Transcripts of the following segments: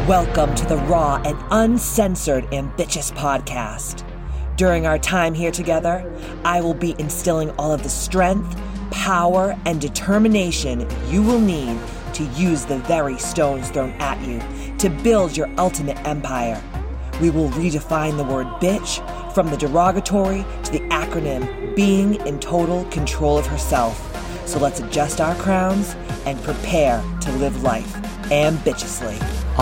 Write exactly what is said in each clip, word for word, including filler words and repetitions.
Welcome to the raw and uncensored Ambitious Podcast. During our time here together, I will be instilling all of the strength, power, and determination you will need to use the very stones thrown at you to build your ultimate empire. We will redefine the word bitch from the derogatory to the acronym being in total control of herself. So let's adjust our crowns and prepare to live life ambitiously.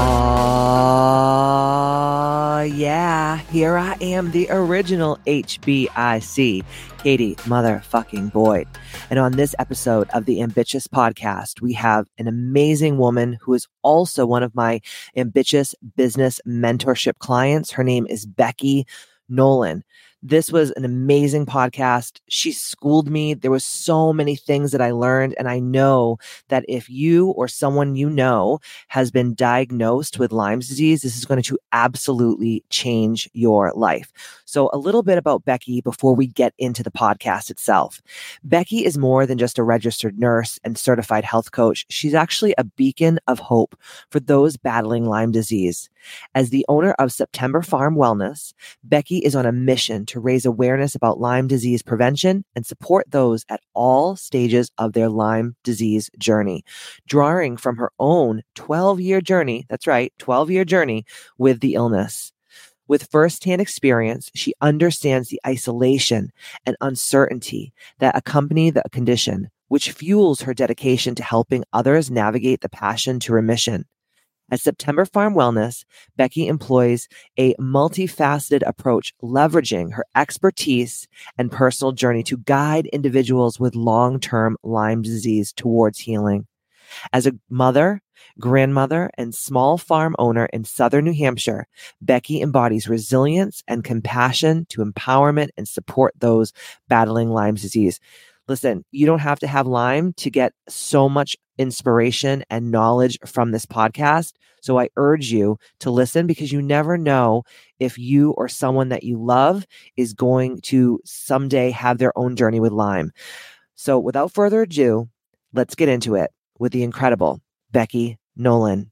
Aw, uh, yeah, here I am, the original H B I C, Katie motherfucking Boyd. And on this episode of the Ambitious Podcast, we have an amazing woman who is also one of my ambitious business mentorship clients. Her name is Becky Nolan. This was an amazing podcast. She schooled me. There was so many things that I learned. And I know that if you or someone you know has been diagnosed with Lyme's disease, this is going to absolutely change your life. So a little bit about Becky before we get into the podcast itself. Becky is more than just a registered nurse and certified health coach. She's actually a beacon of hope for those battling Lyme disease. As the owner of September Farm Wellness, Becky is on a mission to raise awareness about Lyme disease prevention and support those at all stages of their Lyme disease journey, drawing from her own twelve-year journey, that's right, twelve-year journey with the illness. With firsthand experience, she understands the isolation and uncertainty that accompany the condition, which fuels her dedication to helping others navigate the passion to remission. At September Farm Wellness, Becky employs a multifaceted approach, leveraging her expertise and personal journey to guide individuals with long-term Lyme disease towards healing. As a mother, grandmother, and small farm owner in southern New Hampshire, Becky embodies resilience and compassion to empowerment and support those battling Lyme disease. Listen, you don't have to have Lyme to get so much inspiration and knowledge from this podcast. So I urge you to listen, because you never know if you or someone that you love is going to someday have their own journey with Lyme. So without further ado, let's get into it with the incredible Becky Nolan.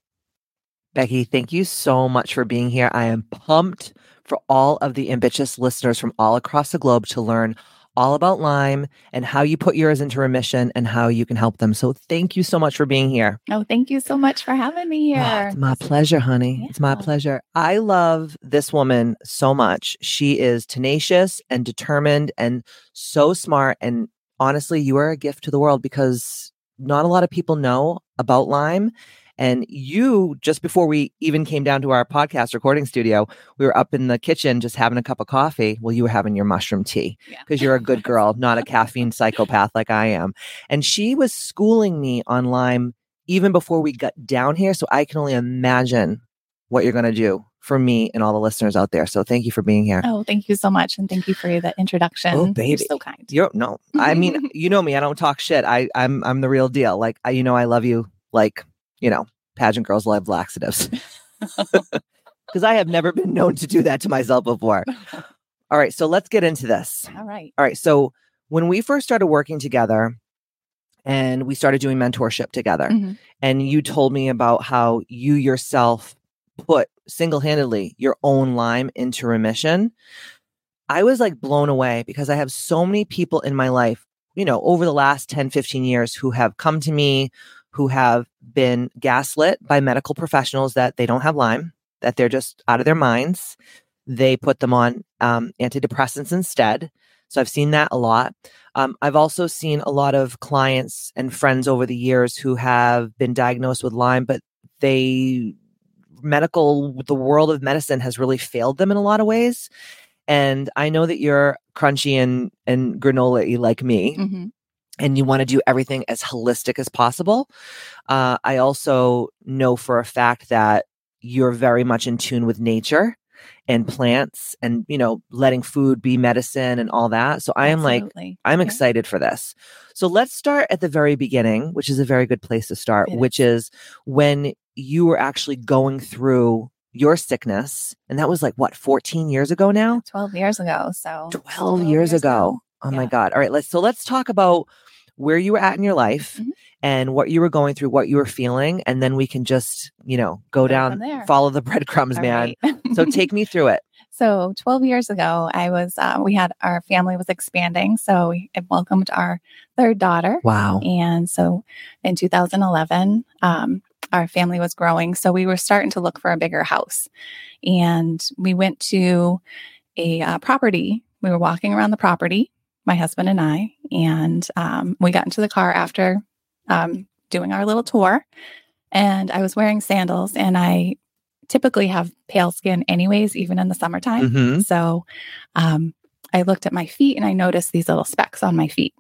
Becky, thank you so much for being here. I am pumped for all of the ambitious listeners from all across the globe to learn all about Lyme and how you put yours into remission and how you can help them. So thank you so much for being here. Oh, thank you so much for having me here. Oh, it's my pleasure, honey. Yeah. It's my pleasure. I love this woman so much. She is tenacious and determined and so smart. And honestly, you are a gift to the world, because not a lot of people know about Lyme. And you, just before we even came down to our podcast recording studio, we were up in the kitchen just having a cup of coffee. Well, you were having your mushroom tea, because yeah. You're a good girl, not a caffeine psychopath like I am. And she was schooling me on Lyme even before we got down here. So I can only imagine what you're going to do for me and all the listeners out there. So thank you for being here. Oh, thank you so much. And thank you for that introduction. Oh, baby. You're so kind. You're, no, I mean, you know me, I don't talk shit. I, I'm, I'm the real deal. Like, I, you know, I love you. Like, you know, pageant girls love laxatives, because I have never been known to do that to myself before. All right. So let's get into this. All right. All right. So when we first started working together and we started doing mentorship together, mm-hmm. and you told me about how you yourself put single-handedly your own Lyme into remission, I was like blown away, because I have so many people in my life, you know, over the last ten, fifteen years who have come to me, who have been gaslit by medical professionals that they don't have Lyme, that they're just out of their minds. They put them on um, antidepressants instead. So I've seen that a lot. Um, I've also seen a lot of clients and friends over the years who have been diagnosed with Lyme, but they medical, the world of medicine has really failed them in a lot of ways. And I know that you're crunchy and, and granola-y like me. Mm-hmm. And you want to do everything as holistic as possible. Uh, I also know for a fact that you're very much in tune with nature and plants and, you know, letting food be medicine and all that. So I am Absolutely. like, I'm yeah. excited for this. So let's start at the very beginning, which is a very good place to start, it which is. is when you were actually going through your sickness. And that was like, what, fourteen years ago now? twelve years ago. So twelve years, years ago. ago. Oh yeah. my God. All right. Let's, so let's talk about where you were at in your life Mhm. and what you were going through, what you were feeling. And then we can just, you know, go Go down, from there. follow the breadcrumbs, All man. right. So take me through it. So twelve years ago, I was, uh, we had, our family was expanding. So we had welcomed our third daughter. Wow. And so in two thousand eleven, um, our family was growing. So we were starting to look for a bigger house. And we went to a uh, property. We were walking around the property, my husband and I, and um, we got into the car after um, doing our little tour. And I was wearing sandals, and I typically have pale skin anyways, even in the summertime. Mm-hmm. So um, I looked at my feet and I noticed these little specks on my feet.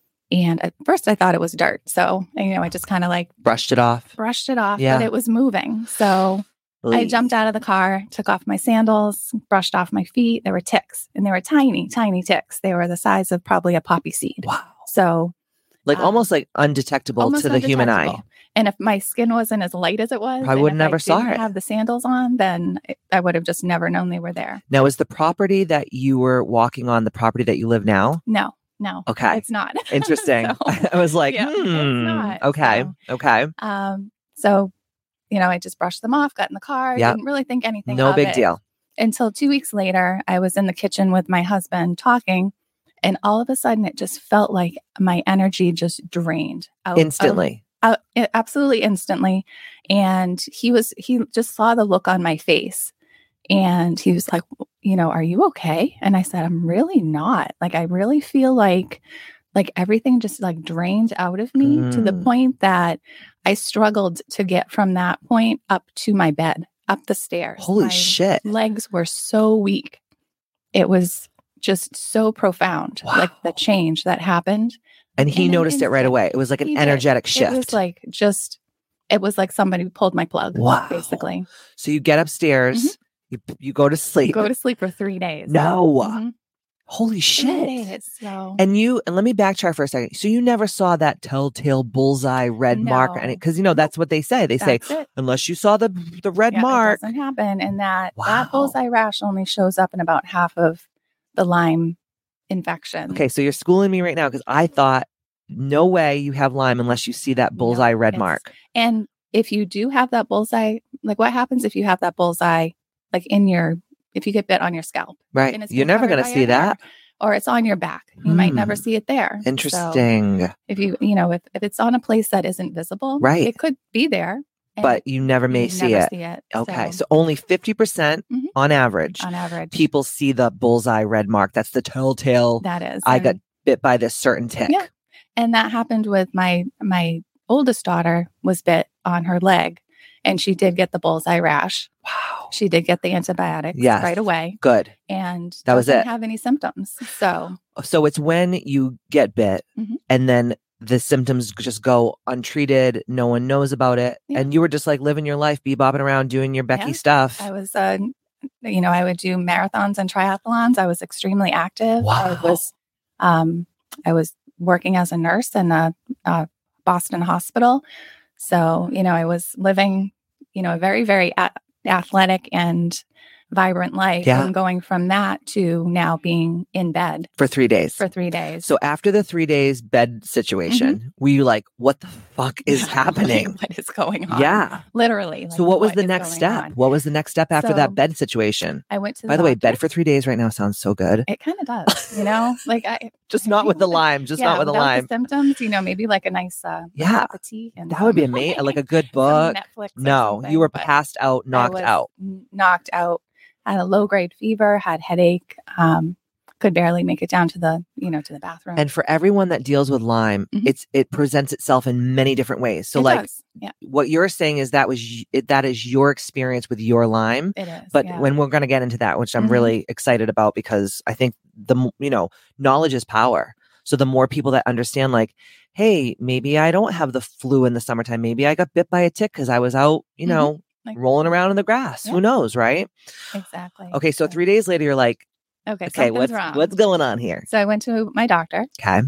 And at first I thought it was dirt. So, you know, I just kind of like Brushed it off. brushed it off, Yeah. but it was moving. So I jumped out of the car, took off my sandals, brushed off my feet. There were ticks, and they were tiny, tiny ticks. They were the size of probably a poppy seed. Wow. So Like um, almost like undetectable almost to the human eye. undetectable. And if my skin wasn't as light as it was, I and would if never saw didn't it. have the sandals on, then it, I would have just never known they were there. Now, is the property that you were walking on the property that you live now? No, no, Okay. it's not. Interesting. So, I was like, yeah, it's hmm. not. Okay. So, Okay. um, so, you know, I just brushed them off, got in the car, Yep. didn't really think anything No of big it. deal. Until two weeks later, I was in the kitchen with my husband talking, and all of a sudden it just felt like my energy just drained out of- Instantly. out, it- absolutely instantly. And he was, he just saw the look on my face, and he was like, you know, are you okay? And I said, I'm really not. Like, I really feel like, like everything just like drained out of me to the Mm. point that I struggled to get from that point up to my bed, up the stairs. Holy My shit. legs were so weak. It was just so profound, like the Wow. change that happened. And he in an noticed it right instant. away. It was like an He did. energetic shift. It was like just, it was like somebody pulled my plug, Wow. basically. So you get upstairs, you you go to sleep. Go to sleep for three days. No. Mhm. Holy Three shit. days. So And you, and let me backtrack for a second. So you never saw that telltale bullseye red mark, No. and because you know that's what they say. They say that's it. unless you saw the the red Yeah, mark. It doesn't happen. And that, Wow. that bullseye rash only shows up in about half of the Lyme infection. Okay, so you're schooling me right now because I thought no way you have Lyme unless you see that bullseye red it's- mark. And if you do have that bullseye, like what happens if you have that bullseye, like in your, if you get bit on your scalp? Right. and it's You're been never covered going to by see your hair, that. Or it's on your back. You might never Hmm. see it there. So Interesting. if you, you know, if, if it's on a place that isn't visible, Right. it could be there. and But you never may you see never it. see it. Okay. So, So, only fifty percent Mhm. on average, on average, people see the bullseye red mark. That's the telltale. that is. I and- got bit by this certain tick. Yeah. And that happened with my my oldest daughter was bit on her leg, and she did get the bullseye rash. Wow. She did get the antibiotics Yes. right away, Good. and That was doesn't it. have any symptoms. So So it's when you get bit Mhm. and then the symptoms just go untreated. No one knows about it. Yeah. And you were just like living your life, be bopping around doing your Becky Yeah. stuff. I was, uh, you know, I would do marathons and triathlons. I was extremely active. I Wow. was, um, I was working as a nurse in a, a Boston hospital. So, you know, I was living, you know, a very, very a- athletic and vibrant life, Yeah. and going from that to now being in bed For three days. for three days. So after the three days bed situation, were you like, what the fuck is Like, happening? what is going on? Yeah. Literally. like, So what was the is next going step? on? What was the next step after So, that bed situation? I went to By the way, doctor. bed for three days right now sounds so good. It kind of does, you know, like I Just not with the Lyme. Just yeah, not with the without Lyme. symptoms, you know, maybe like a nice uh, Yeah. cup of tea, and That would be some- amazing. Like a good some book. Netflix or No, something, you were but passed out, I knocked was out. n- knocked out, had a low grade fever, had headache, um, could barely make it down to the, you know, to the bathroom. And for everyone that deals with Lyme, Mhm. it's it presents itself in many different ways. So It like does. yeah, what you're saying is that was y- it, that is your experience with your Lyme. it is. But yeah. when we're going to get into that, which I'm Mhm. really excited about, because I think the m- you know knowledge is power. So the more people that understand, like, hey, maybe I don't have the flu in the summertime. Maybe I got bit by a tick because I was out, you Mhm. know, Like- rolling around in the grass. Yeah. Who knows, right? exactly. Okay, so three days later, you're like, Okay, okay, something's what's wrong. what's going on here? So I went to my doctor, Okay,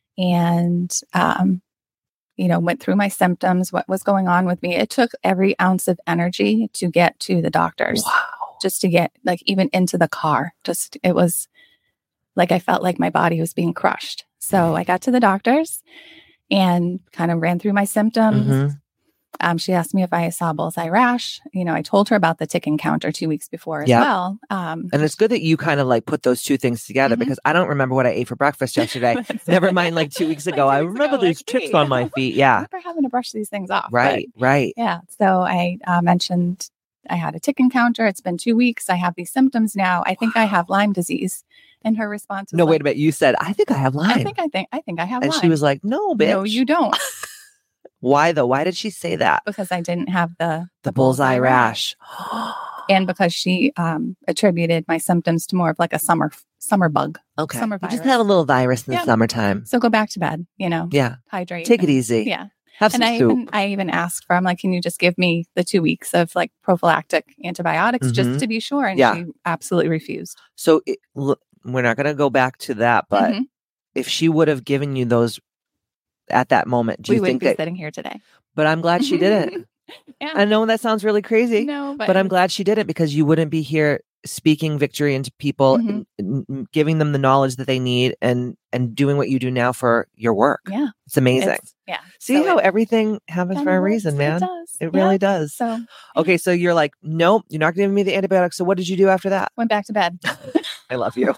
and um, you know, went through my symptoms, what was going on with me. It took every ounce of energy to get to the doctors. wow, Just to get like even into the car. Just it was like I felt like my body was being crushed. So I got to the doctor's and kind of ran through my symptoms. Mm-hmm. Um, she asked me if I saw bullseye rash. You know, I told her about the tick encounter two weeks before as Yep. well. Um, And it's good that you kind of like put those two things together Mhm. because I don't remember what I ate for breakfast yesterday. Never mind like two weeks Like ago. two I weeks remember ago, these like, ticks hey. on my feet. I Yeah. remember having to brush these things off. Right. But Right. yeah. So I uh, mentioned I had a tick encounter. It's been two weeks. I have these symptoms now. I think I have Lyme disease. And her response was No, like, wait a minute. You said, I think I have Lyme. I think I think I think I have and Lyme. she was like, no, bitch. No, you don't. Why though? Why did she say that? Because I didn't have the The, bullseye, rash. and because she um, attributed my symptoms to more of like a summer summer bug. Okay. Summer You just virus. have a little virus in the Yeah. summertime. So go back to bed. You know, Yeah. hydrate. Take it and- easy. Yeah. Have some And I soup. even I even asked for, I'm like, can you just give me the two weeks of like prophylactic antibiotics Mhm. just to be sure? And Yeah. she absolutely refused. So it, look, we're not going to go back to that, but Mhm. if she would have given you those at that moment, do we you wouldn't think be that? sitting here today. But I'm glad she didn't. Yeah. I know that sounds really crazy, No, but, but I'm glad she did it because you wouldn't be here speaking victory into people, Mhm. and, and giving them the knowledge that they need, and and doing what you do now for your work. Yeah. It's amazing. It's- yeah. See So how it everything happens kinda for a works. reason, man. It does. It Yeah. really does. So Okay, so you're like, nope, you're not giving me the antibiotics. So what did you do after that? went back to bed. I love you.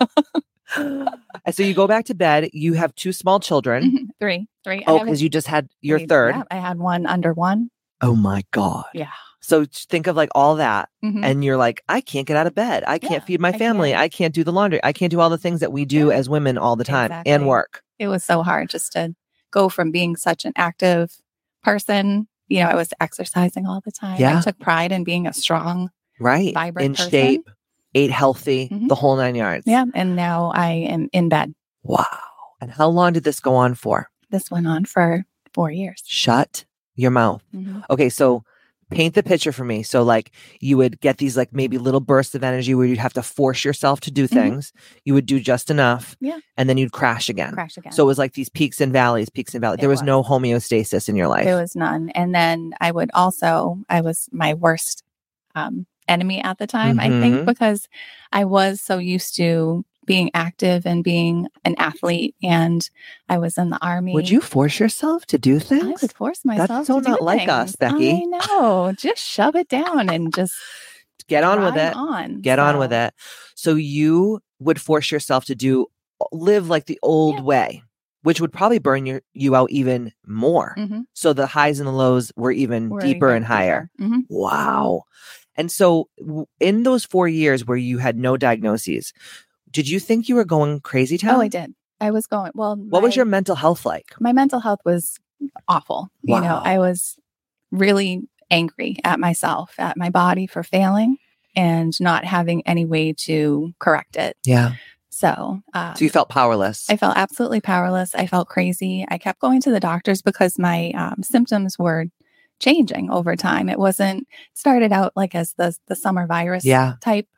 And so you go back to bed. You have two small children. Mhm. Three. Three. I Oh, haven't- because you just had your three- third. Yeah, I had one under one. Oh my God. Yeah. So think of like all that. Mhm. And you're like, I can't get out of bed. I can't Yeah, feed my I family. can't. I can't do the laundry. I can't do all the things that we do Yeah. as women all the time and Exactly. work. It was so hard just to go from being such an active person. You know, I was exercising all the time. Yeah. I took pride in being a strong, Right. vibrant In person. shape, ate healthy, Mhm. the whole nine yards. Yeah. And now I am in bed. Wow. And how long did this go on for? This went on for four years. Shut your mouth. Mhm. Okay. So paint the picture for me. So like you would get these like maybe little bursts of energy where you'd have to force yourself to do things. You would do just enough. Yeah. And then you'd crash again. Crash again. So it was like these peaks and valleys, peaks and valleys. It There was, was. no homeostasis in your life. There was none. And then I would also, I was my worst um, enemy at the time, I Mhm. think, because I was so used to being active and being an athlete. And I was in the army. Would you force yourself to do I things? would force myself so to do not like us, things. Becky. I know. Just shove it down and just Get on with grind it. on. Get on with So, it. So you would force yourself to do live like the old Yeah. way, which would probably burn your, you out even more. mhm. So the highs and the lows were even We're deeper even and higher. deeper. Mhm. Wow. And so w- in those four years where you had no diagnoses, did you think you were going crazy town? Oh, I did. I was going, well, What was my- your mental health like? my mental health was awful. You know, Wow. I was really angry at myself, at my body for failing and not having any way to correct it. Yeah. So, um, So you felt powerless. I felt absolutely powerless. I felt crazy. I kept going to the doctors because my um, symptoms were changing over time. It wasn't started out like as the the summer virus Yeah. type,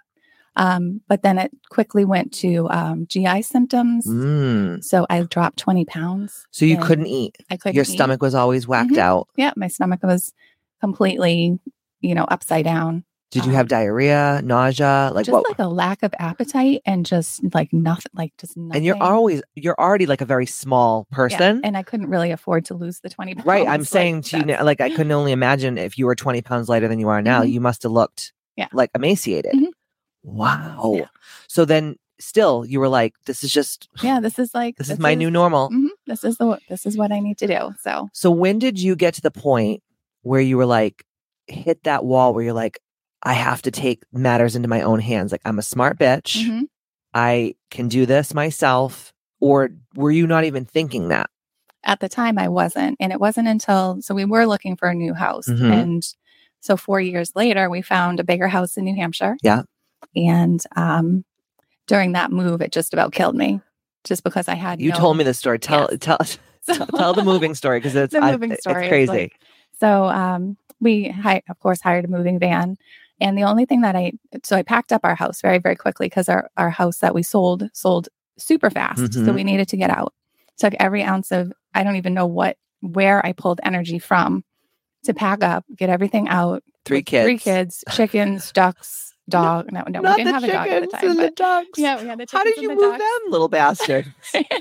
um, but then it quickly went to um, G I symptoms. Mm. So I dropped twenty pounds. So you and couldn't eat. I couldn't. Your eat. stomach was always whacked Mhm. out. Yeah, my stomach was completely, you know, upside down. Did you Um, have diarrhea, nausea? Like just what? like a lack of appetite and just like nothing, like just nothing. And you're always you're already like a very small Yeah, person. and I couldn't really afford to lose the twenty pounds. Right. I'm like, saying to you now, that's- like I couldn't only imagine if you were twenty pounds lighter than you are now, Mhm. you must have looked Yeah. like emaciated. Mhm. Wow. Yeah. So then still you were like, this is just Yeah, this is like this, is my new normal. mhm, this is the this is what I need to do. So So when did you get to the point where you were like hit that wall where you're like, I have to take matters into my own hands. Like I'm a smart bitch. mhm. I can do this myself. Or were you not even thinking that? At the time, I wasn't, and it wasn't until so we were looking for a new house, Mhm. and so four years later, we found a bigger house in New Hampshire. Yeah. and um, during that move, it just about killed me, just because I had You no- told me this story. Tell Yes. tell So- tell, tell the moving story because it's The I- moving it's story is crazy. like- So um, we, hi- of course, hired a moving van. And the only thing that I, so I packed up our house very, very quickly because our, our house that we sold, sold super fast. So Mhm. we needed to get out. Took every ounce of, I don't even know what, where I pulled energy from to pack up, get everything out. Three with kids. Three kids, chickens, ducks, dog. No, no, Not we didn't the have a dog at the chickens time. and the But ducks. yeah, we had the How chickens did you and the move ducks. them, little bastards?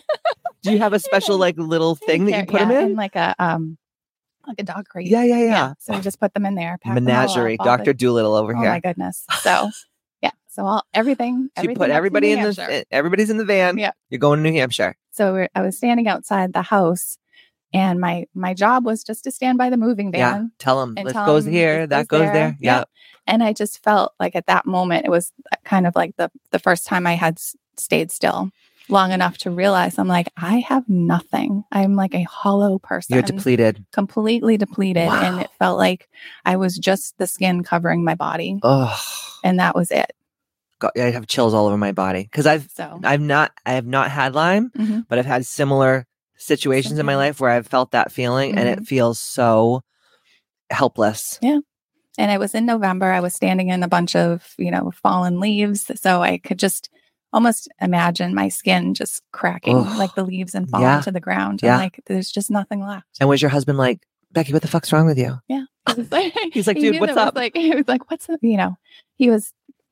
Do you have a special like little thing that you put yeah, them in? in like a um like a dog crate. Yeah, yeah, yeah. So we just put them in there. Pack them all Menagerie, up, all Doctor the- Doolittle over Oh here. my goodness. So yeah, so all everything. So you everything put up to everybody New in Hampshire. the everybody's in the van. Yeah. You're going to New Hampshire. So we're, I was standing outside the house, and my my job was just to stand by the moving van. Yeah. Tell them and this tell goes 'em here, this that goes goes there. there. Yeah. Yeah. And I just felt like at that moment, it was kind of like the the first time I had s- stayed still long enough to realize I'm like, I have nothing. I'm like a hollow person. You're depleted. Completely depleted. Wow. And it felt like I was just the skin covering my body. Oh, And that was it. God, I have chills all over my body because I've So I've not I have not had Lyme, mhm. but I've had similar situations in my Yeah. life where I've felt that feeling, and it feels so helpless. Yeah. And it was in November. I was standing in a bunch of, you know, fallen leaves. So I could just almost imagine my skin just cracking, Ugh. like the leaves and falling Yeah. to the ground. Yeah. And like, there's just nothing left. And was your husband like, Becky, what the fuck's wrong with you? Yeah. He was like, He's like, he dude, knew what's that was up? Like, he was like, what's up? You know, he was,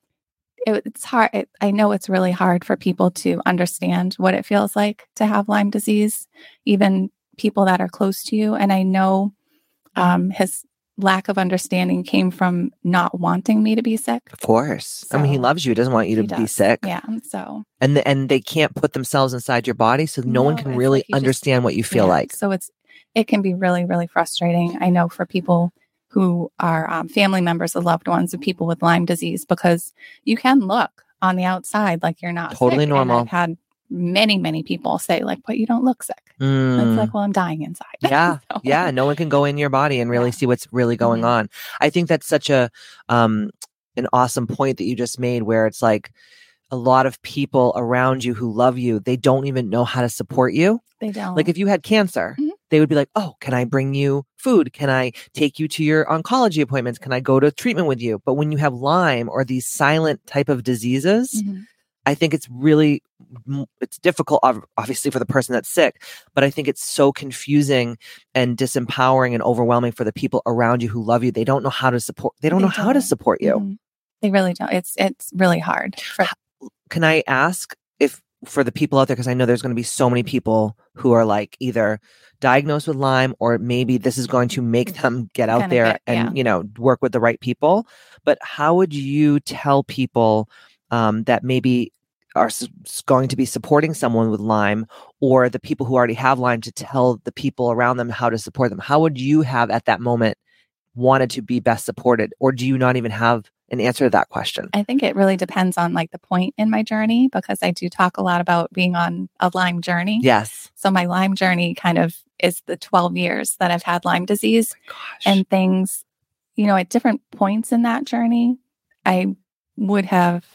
it, it's hard. It, I know it's really hard for people to understand what it feels like to have Lyme disease, even people that are close to you. And I know um, his lack of understanding came from not wanting me to be sick. Of course. I mean, he So, loves you. He doesn't want you to he be does. sick. Yeah. So And the, and they can't put themselves inside your body, so no, one No, can it's really like you just- understand what you feel yeah. like. So it's, it can be really, really frustrating. I know for people who are um, family members of loved ones of people with Lyme disease, because you can look on the outside like you're not Totally sick. normal. And I've had many, many people say like, but you don't look sick. And Mm. it's like, well, I'm dying inside. Yeah. So- Yeah. No one can go in your body and really Yeah. see what's really going Mhm. on. I think that's such a um an awesome point that you just made, where it's like a lot of people around you who love you, they don't even know how to support you. They don't. Like if you had cancer, Mhm. they would be like, oh, can I bring you food? Can I take you to your oncology appointments? Can I go to treatment with you? But when you have Lyme or these silent type of diseases, Mhm. I think it's really, m- it's difficult, ob- obviously, for the person that's sick, but I think it's so confusing and disempowering and overwhelming for the people around you who love you. They don't know how to support, they don't They know how to don't. support you. Mhm. They really don't. It's, it's really hard. For, Can I ask if, for the people out there, because I know there's going to be so many people who are like either diagnosed with Lyme, or maybe this is going to make them get out Kinda there get- and, yeah. you know, work with the right people. But how would you tell people um, that maybe are s- s- going to be supporting someone with Lyme, or the people who already have Lyme, to tell the people around them how to support them? How would you have at that moment wanted to be best supported? Or do you not even have an answer to that question? I think it really depends on like the point in my journey, because I do talk a lot about being on a Lyme journey. Yes. So my Lyme journey kind of is the twelve years that I've had Lyme disease, Gosh. and things, you know, at different points in that journey, I would have,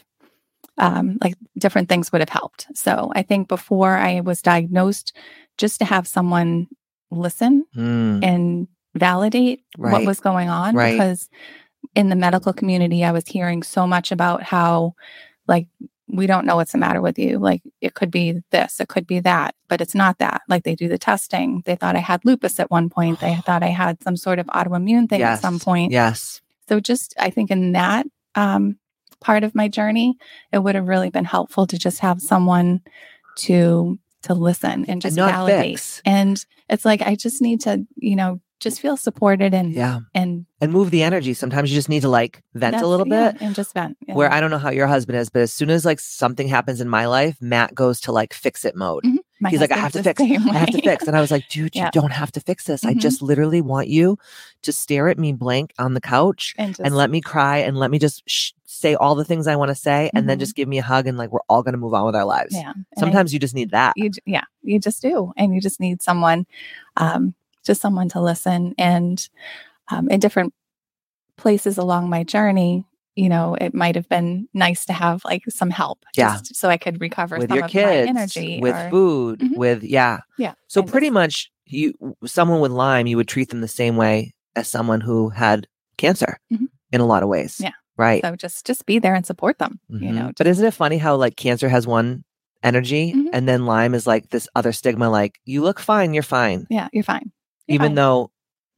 um, like different things would have helped. So I think before I was diagnosed, just to have someone listen Mm, and validate Right. what was going on, Right. because in the medical community, I was hearing so much about how, like, we don't know what's the matter with you. Like, it could be this, it could be that, but it's not that. Like, they do the testing. They thought I had lupus at one point. They thought I had some sort of autoimmune thing yes. at some point. Yes. So just, I think in that um, part of my journey, it would have really been helpful to just have someone to to listen and just not validate. fix. And it's like, I just need to, you know, just feel supported and Yeah. and And move the energy. Sometimes you just need to like vent a that's- little yeah, bit. and just vent. Yeah. Where I don't know how your husband is, but as soon as like something happens in my life, Matt goes to like fix it mode. Mhm. My He's like, I have husband's to the fix. same I have to way. fix. And I was like, dude, you Yeah. don't have to fix this. I Mhm. just literally want you to stare at me blank on the couch and, just, and let me cry and let me just sh- say all the things I want to say, and then Mhm. just give me a hug, and like we're all going to move on with our lives. yeah. And I- Sometimes you just need that. you j- yeah, you just do, and you just need someone, um, just someone to listen. And um, in different places along my journey, you know, it might have been nice to have like some help, Yeah. just so I could recover With some your of kids, my energy, with or, food, Mhm. with yeah. yeah. So and pretty just- much, you someone with Lyme, you would treat them the same way as someone who had cancer Mhm. in a lot of ways. Yeah. Right. So just just be there and support them. You Mhm. know, But isn't it funny how like cancer has one energy Mhm. and then Lyme is like this other stigma, like you look fine, you're fine. yeah, you're fine. You're Even fine. though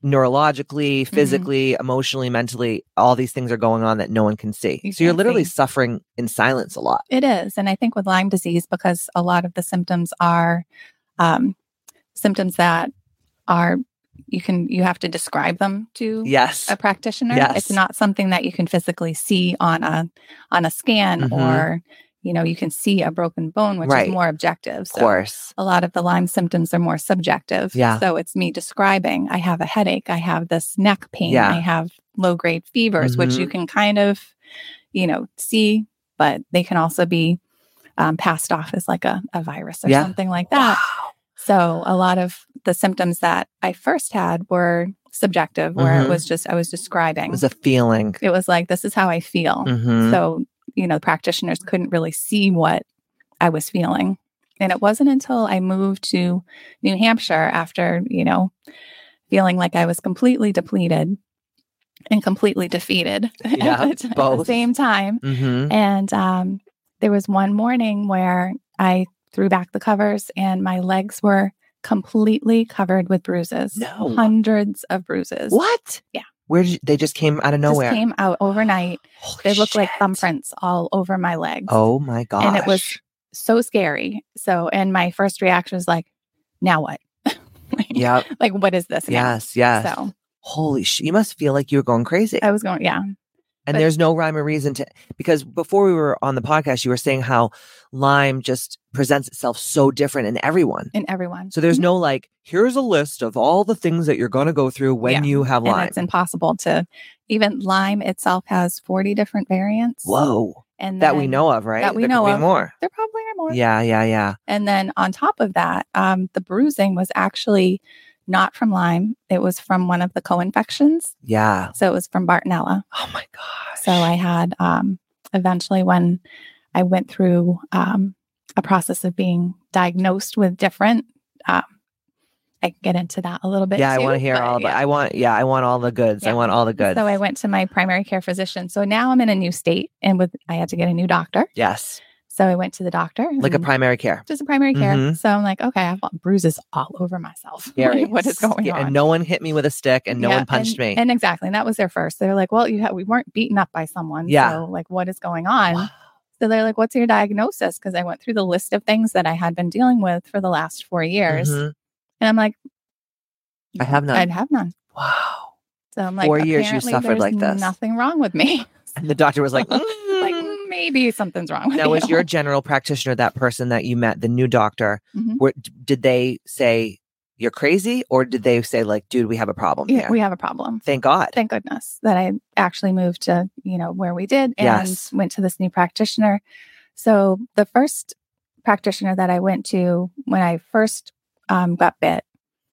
neurologically, physically, mm-hmm. emotionally, mentally, all these things are going on that no one can see. You so you're literally see. suffering in silence a lot. It is. And I think with Lyme disease, because a lot of the symptoms are um, symptoms that are, you can, you have to describe them to yes. a practitioner. Yes. It's not something that you can physically see on a, on a scan mm-hmm. or, you know, you can see a broken bone, which right. is more objective. So of course. A lot of the Lyme symptoms are more subjective. Yeah. So it's me describing, I have a headache, I have this neck pain, yeah. I have low grade fevers, mm-hmm. which you can kind of, you know, see, but they can also be um, passed off as like a, a virus or yeah. something like that. Wow. So a lot of the symptoms that I first had were subjective, where mm-hmm. it was just, I was describing. It was a feeling. It was like, this is how I feel. Mm-hmm. So, you know, practitioners couldn't really see what I was feeling. And it wasn't until I moved to New Hampshire after, you know, feeling like I was completely depleted and completely defeated yeah, at, the, at the same time. Mm-hmm. And um, there was one morning where I threw back the covers and my legs were completely covered with bruises. No. Hundreds of bruises. What? Yeah. Where did you, they just came out of nowhere? Just came out overnight. Holy they looked shit. like thumbprints all over my legs. Oh my gosh. And it was so scary. So, and my first reaction was like, now what? like, yeah. Like, what is this now? Yes, yes. So, holy shit. You must feel like you were going crazy. I was going, yeah. And but, there's no rhyme or reason to, because before we were on the podcast, you were saying how Lyme just presents itself so different in everyone. In everyone. So there's no like, here's a list of all the things that you're going to go through when yeah. you have Lyme. And it's impossible to, even Lyme itself has forty different variants. Whoa. And that we know of, right? That we there know could of. Be more. There probably are more. Yeah, yeah, yeah. And then on top of that, um, the bruising was actually not from Lyme. It was from one of the co-infections. Yeah. So it was from Bartonella. Oh my gosh. So I had, um, eventually when I went through um, a process of being diagnosed with different, um, I can get into that a little bit. Yeah, too, I want to hear but, all about yeah. I want, yeah, I want all the goods. Yeah. I want all the goods. So I went to my primary care physician. So now I'm in a new state and with, I had to get a new doctor. Yes. So I went to the doctor. Like a primary care. Just a primary care. Mm-hmm. So I'm like, okay, I've got bruises all over myself. Yeah, like, what is going yeah, on? And no one hit me with a stick and no yeah, one punched and, me. And exactly. And that was their first. They were like, well, you ha- we weren't beaten up by someone. Yeah. So like, what is going on? Wow. So they're like, what's your diagnosis? Because I went through the list of things that I had been dealing with for the last four years. Mm-hmm. And I'm like, I have none. I'd have none. Wow. So I'm like, four years you suffered like this. Nothing wrong with me. And the doctor was like, mm. like maybe something's wrong with now, you. was your general practitioner that person that you met, the new doctor? Mm-hmm. Were, did they say you're crazy, or did they say like, dude, we have a problem yeah, here? We have a problem. Thank God. Thank goodness that I actually moved to, you know, where we did and yes. went to this new practitioner. So the first practitioner that I went to when I first um, got bit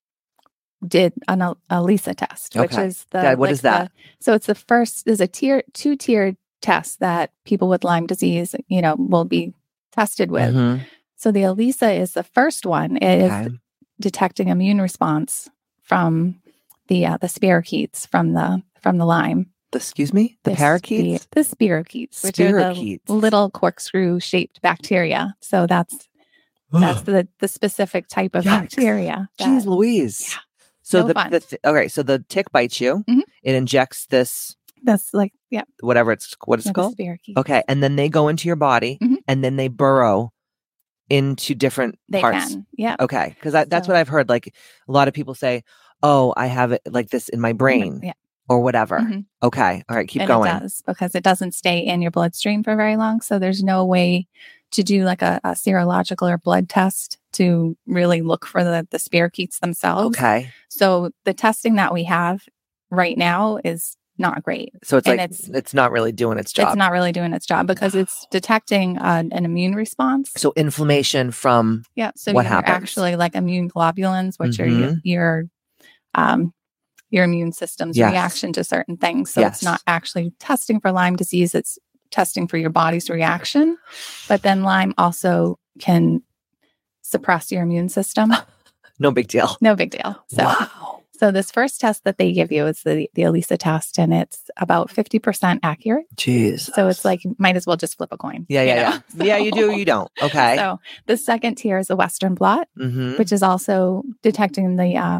did an a, a ELISA test, which okay. is the God, what like is that? The, so it's the first, there's a tier, two tiered test that people with Lyme disease, you know, will be tested with. Mm-hmm. So the ELISA is the first one. It okay. is detecting immune response from the uh, the spirochetes from the from the Lyme. The, excuse me, the, the parakeets, the, the spirochetes, which spirochetes. are the little corkscrew shaped bacteria. So that's that's the the specific type of Yikes. Bacteria. That, Jeez Louise. Yeah. So no the, fun. the th- okay, so the tick bites you. Mm-hmm. It injects this. That's like yeah, whatever it's what it's like called. Spirochetes. Okay, and then they go into your body, mm-hmm. and then they burrow into different they parts. Can. Yeah. Okay, because that, that's so. what I've heard. Like a lot of people say, "Oh, I have it like this in my brain." Yeah. Or whatever. Mm-hmm. Okay. All right. Keep and going. It does because it doesn't stay in your bloodstream for very long. So there's no way to do like a, a serological or blood test to really look for the, the spirochetes themselves. Okay. So the testing that we have right now is not great. So it's and like, it's, it's not really doing its job. It's not really doing its job because it's detecting uh, an immune response. So inflammation from yeah. So what you're happens? Actually like immune globulins, which mm-hmm. are your, your um, your immune system's yes. reaction to certain things. So yes. it's not actually testing for Lyme disease. It's testing for your body's reaction. But then Lyme also can suppress your immune system. No big deal. No big deal. So, wow. So this first test that they give you is the, the ELISA test, and it's about fifty percent accurate. Jeez. So it's like, might as well just flip a coin. Yeah, yeah, you know? yeah. So, yeah, you do, you don't. Okay. So the second tier is a Western blot, mm-hmm. which is also detecting the um,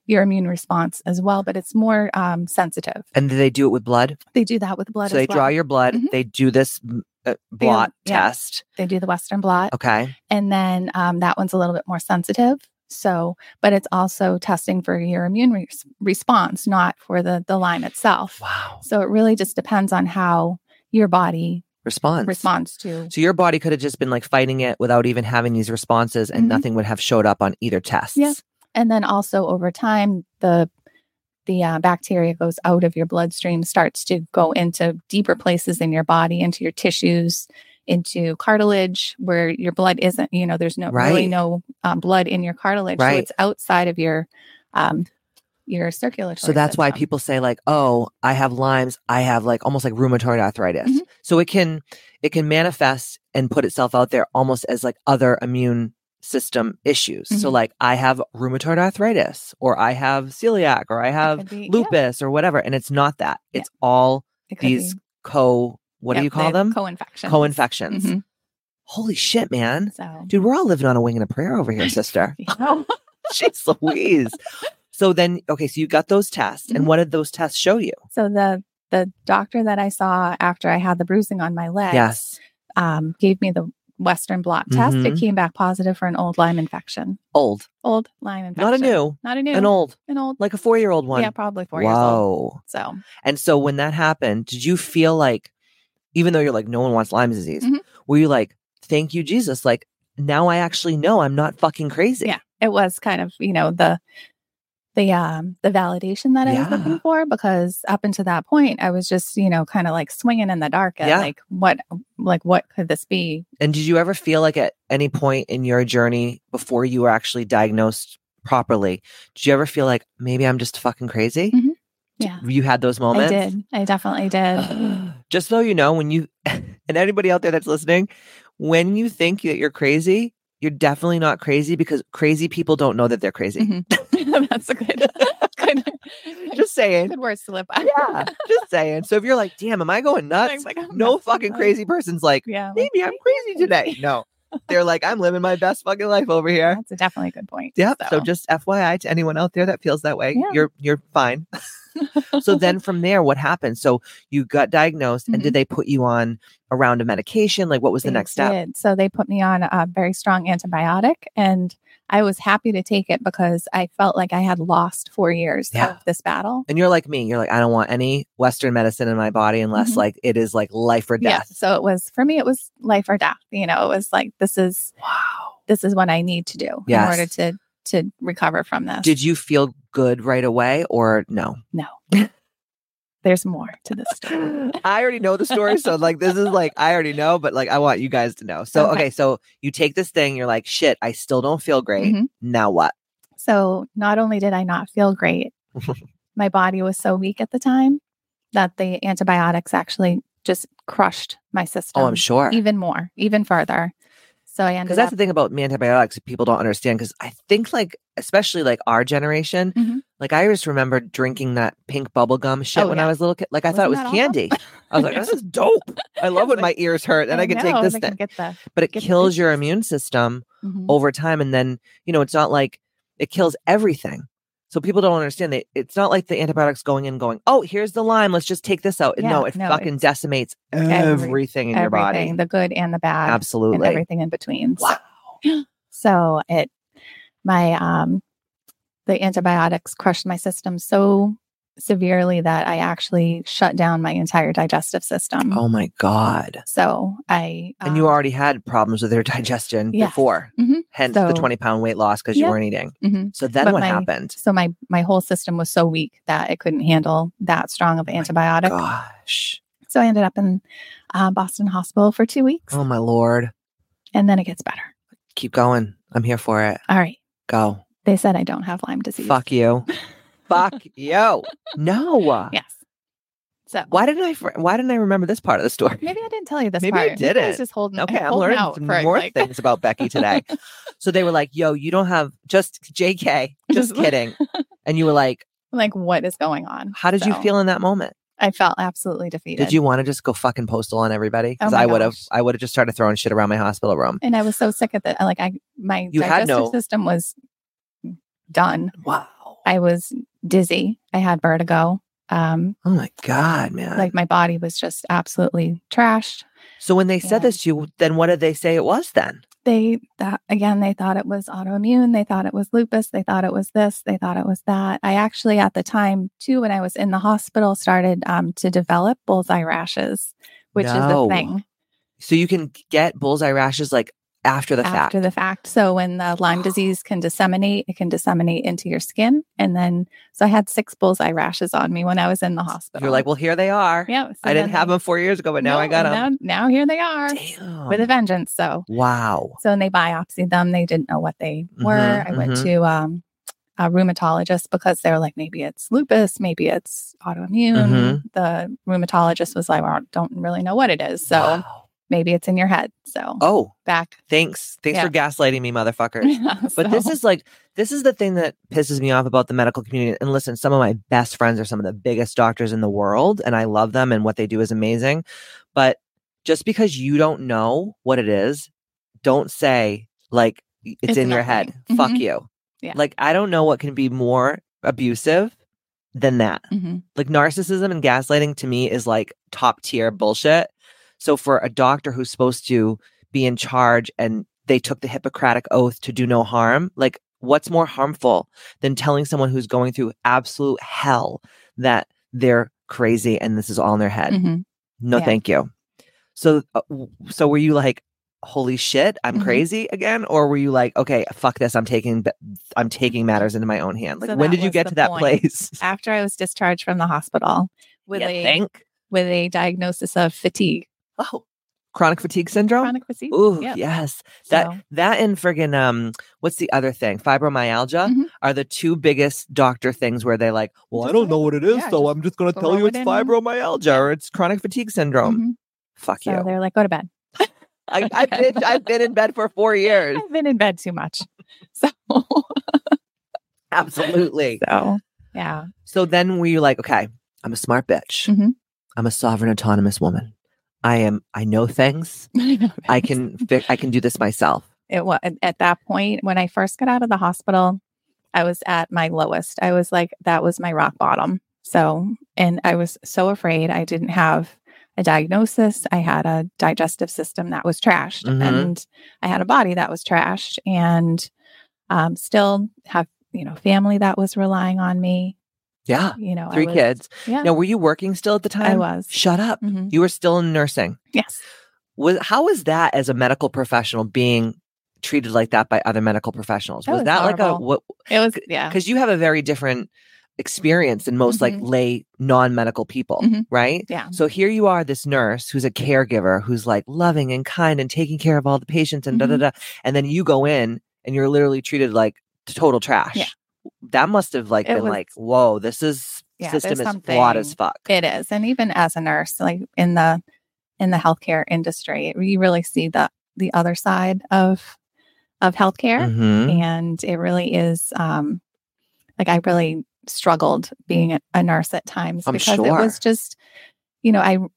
your immune response as well, but it's more um, sensitive. And do they do it with blood? They do that with blood So as they well. draw your blood. Mhm. They do this uh, blot yeah. test. They do the Western blot. Okay. And then um, that one's a little bit more sensitive. So, but it's also testing for your immune re- response, not for the, the Lyme itself. Wow. So it really just depends on how your body Response. responds to. So your body could have just been like fighting it without even having these responses, and Mhm. nothing would have showed up on either test. Yeah. And then also over time, the the uh, bacteria goes out of your bloodstream, starts to go into deeper places in your body, into your tissues, into cartilage, where your blood isn't, you know, there's no Right. really no um, blood in your cartilage. Right. So it's outside of your um, your circulatory So that's why system. people say like, oh, I have Lyme's. I have like almost like rheumatoid arthritis. Mhm. So it can, it can manifest and put itself out there almost as like other immune system issues. So Mhm. like I have rheumatoid arthritis, or I have celiac, or I have could be, yeah. lupus or whatever. And it's not that. Yeah. It's all It could these be- co, what do Yep, you call they- them? Co-infections. Co-infections. Mhm. Holy shit, man. So, Dude, we're all living on a wing and a prayer over here, sister. yeah. Jeez Louise. So then, okay, so you got those tests. And Mhm. what did those tests show you? so the the doctor that I saw after I had the bruising on my leg Yes. um, gave me the Western blot test. It Mhm. came back positive for an old Lyme infection. Old. Old Lyme infection. Not a new. Not a new. An old. An old. Like a four-year-old one. Yeah, probably four years old. Whoa. So And so when that happened, did you feel like, even though you're like, no one wants Lyme disease, Mhm. were you like, thank you, Jesus? Like, now I actually know I'm not fucking crazy. yeah, it was kind of, you know, the the um the validation that I was Yeah. looking for, because up until that point I was just, you know, kind of like swinging in the dark at Yeah. like what like what could this be? And did you ever feel like at any point in your journey before you were actually diagnosed properly, did you ever feel like maybe I'm just fucking crazy? Mhm. Yeah. You had those I moments? did. I definitely did. Just so you know, when you, and anybody out there that's listening, when you think that you're crazy, you're definitely not crazy, because crazy people don't know that they're crazy. Mhm. That's a good, good, Just saying. good words to live by. Yeah, just saying. So if you're like, damn, am I going nuts? Like, I'm No nuts fucking sometimes. crazy person's like, Yeah. like, maybe I'm crazy today. No, they're like, I'm living my best fucking life over here. That's a definitely a good point. Yep. So just F Y I to anyone out there that feels that way, Yeah. you're you're fine. So then from there, what happened? So you got diagnosed, and did they put you on a round of medication? Like, what was the They next step? did. So they put me on a very strong antibiotic, and I was happy to take it because I felt like I had lost four years Yeah. of this battle. And you're like me. You're like, I don't want any Western medicine in my body unless Mhm. like it is like life or Yeah. death. So it was, for me, it was life or death. You know, it was like, this is, Wow. this is what I need to do Yes. in order to, to recover from this. Did you feel good right away or no? No. There's more to this story. I already know the story. So like, this is like, I already know, but like, I want you guys to know. So, okay. Okay. So you take this thing, you're like, shit, I still don't feel great. Mhm. Now what? So not only did I not feel great, my body was so weak at the time that the antibiotics actually just crushed my system. Oh, I'm sure. Even more, even further. So I ended Because that's up. the thing about antibiotics that people don't understand. Because I think like, especially like our generation, Mhm. like I just remember drinking that pink bubble gum shit Oh, when yeah. I was a little kid. Like I thought it was Wasn't that awful? candy. I was like, this is dope. I love when my ears hurt and I, can take know, this they can thing. Get the, But it get the kills your issues. immune system Mhm. over time. And then, you know, it's not like it kills everything. So people don't understand that it's not like the antibiotics going in going, oh, here's the Lyme. Let's just take this out. Yeah, no, it no, fucking it's decimates every- everything in your everything, body. the good and the bad, and Absolutely. everything in between. So- Wow. So it, my, um, the antibiotics crushed my system so severely that I actually shut down my entire digestive system. Oh my God. So I, And you um, already had problems with your digestion Yes. before, Mhm. hence the So- twenty pound weight loss because you Yep. weren't eating. mhm. So then But what my- happened? So my, my whole system was so weak that it couldn't handle that strong of antibiotic. Gosh. So I ended up in uh, Boston Hospital for two weeks, Oh my Lord. and then it gets better. Keep going. I'm here for it. All right. Go. They said I don't have Lyme disease. Fuck you. Fuck you. No. Yes. So Why didn't I? fr- Why didn't I remember this part of the story? maybe I didn't tell you this Maybe part. I I was didn't. just holding. Okay, I'm holding learning out some for, more like- things about Becky today. So they were like, "Yo, you don't have just J K, just Just- kidding." And you were like, like, what is going on? "How did you So feel in that moment? I felt absolutely defeated. Did you want to just go fucking postal on everybody? Because Oh my I would have, gosh. I would have just started throwing shit around my hospital room. And I was so sick of it. Like I, my You had digestive no- system was done. Wow. I was dizzy. I had vertigo. Um, Oh my God, man. like my body was just absolutely trashed. So when they said And- this to you, then what did they say it was then? They that again, they thought it was autoimmune. They thought it was lupus. They thought it was this. They thought it was that. I actually, at the time too, when I was in the hospital, started um, to develop bullseye rashes, which is No. the thing So you can get bullseye rashes like after the fact. after the fact. So when the Lyme disease can disseminate, it can disseminate into your skin, and then so I had six bullseye rashes on me when I was in the hospital. You're like, well, here they are. yeah, so I didn't then have they- them four years ago, but now No, I got them. Now, now here they are Damn. with a vengeance. So Wow. So when they biopsied them, they didn't know what they were. Mhm, I went mhm. to um, a rheumatologist because they were like, maybe it's lupus, maybe it's autoimmune. Mhm. The rheumatologist was like, well, I don't really know what it is. So Wow. maybe it's in your head. So Oh, back. thanks. Thanks Yeah. for gaslighting me, motherfuckers. But So- this is like, this is the thing that pisses me off about the medical community. And listen, some of my best friends are some of the biggest doctors in the world, and I love them, and what they do is amazing. But just because you don't know what it is, don't say like it's, It's in your nothing. head. Fuck Mhm. you. Yeah. Like, I don't know what can be more abusive than that. Mhm. Like, narcissism and gaslighting to me is like top tier bullshit. So for a doctor who's supposed to be in charge and they took the Hippocratic oath to do no harm, like, what's more harmful than telling someone who's going through absolute hell that they're crazy and this is all in their head? Mhm. No, Yeah. thank you. So, uh, w- so were you like, holy shit, I'm Mhm. crazy again? Or were you like, okay, fuck this, I'm taking, b- I'm taking matters into my own hand? Like, So when that did you was get the to that point. place? After I was discharged from the hospital with You a think? with a diagnosis of fatigue, Oh, chronic fatigue syndrome? chronic fatigue. Ooh, Yep. yes. That So- that and friggin' um, what's the other thing? Fibromyalgia Mhm. are the two biggest doctor things where they're like, well, I Just don't like- know what it is, yeah, so just I'm just gonna throw tell you it it's in. fibromyalgia Yeah. or it's chronic fatigue syndrome. Mhm. Fuck So you. they're like, go to bed. I, I've been I've been in bed for four years. I've been in bed too much. So, Absolutely. so yeah. So then were you like, okay, I'm a smart bitch. Mhm. I'm a sovereign, autonomous woman. I am. I know things. I can. Fi- I can do this myself. It was at that point when I first got out of the hospital, I was at my lowest. I was like, that was my rock bottom. So, and I was so afraid. I didn't have a diagnosis. I had a digestive system that was trashed, Mhm. and I had a body that was trashed, and um, still have you know family that was relying on me. Yeah. You know, Three I was, kids. Yeah, Now, were you working still at the time? I was. Shut up. Mhm. You were still in nursing. Yes. Was how was that as a medical professional being treated like that by other medical professionals? That was was that like a horrible. what? It was. Yeah. Because you have a very different experience than most like Mhm. lay non-medical people, Mhm. right? Yeah. So here you are, this nurse who's a caregiver, who's like loving and kind and taking care of all the patients and da da Mhm. da, and then you go in and you're literally treated like total trash. Yeah. That must have like It been was- like, whoa, this is Yeah, system there's is flawed as something- fuck. It is. And even as a nurse, like in the in the healthcare industry, you really see the the other side of of healthcare. Mhm. And it really is um like I really struggled being a, a nurse at times I'm because it sure. was just, you know, I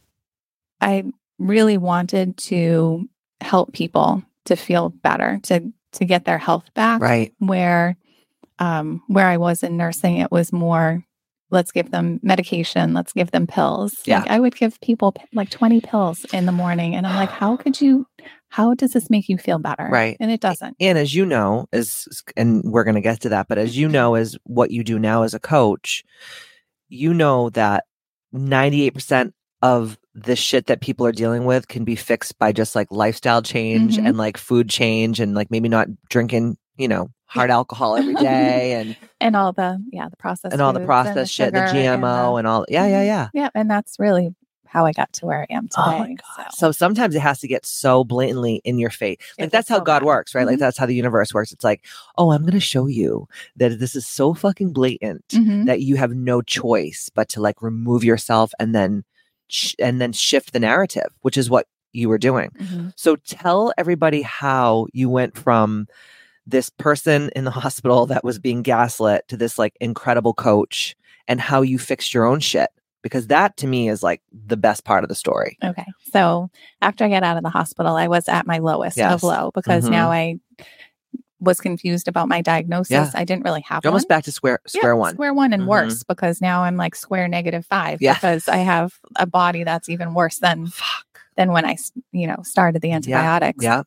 I really wanted to help people to feel better, to to get their health back. Right. Where um where I was in nursing, it was more let's give them medication, let's give them pills. Yeah. Like I would give people p- like twenty pills in the morning, and I'm like, how could you how does this make you feel better? Right. And it doesn't. And as you know, as and we're going to get to that, but as you know, as what you do now as a coach, you know that ninety-eight percent of the shit that people are dealing with can be fixed by just like lifestyle change Mhm. and like food change and like maybe not drinking, you know, hard alcohol every day and And all the yeah, the processed and all the foods processed shit, the sugar G M O the- and all. Yeah, yeah, yeah. Yeah, and that's really how I got to where I am today. Oh my God. So sometimes it has to get so blatantly in your face. Like It that's was how so God bad. works, right? Like Mhm. that's how the universe works. It's like, oh, I'm going to show you that this is so fucking blatant Mhm. that you have no choice but to like remove yourself and then sh- and then shift the narrative, which is what you were doing. Mhm. So tell everybody how you went from this person in the hospital that was being gaslit to this like incredible coach and how you fixed your own shit. Because that to me is like the best part of the story. Okay. So after I got out of the hospital, I was at my lowest Yes. of low because Mhm. now I was confused about my diagnosis. Yeah. I didn't really have You're one. almost back to square square yeah, one. Square one and Mhm. worse, because now I'm like square negative five Yeah. because I have a body that's even worse than Fuck. than when I s- you know started the antibiotics. Yeah.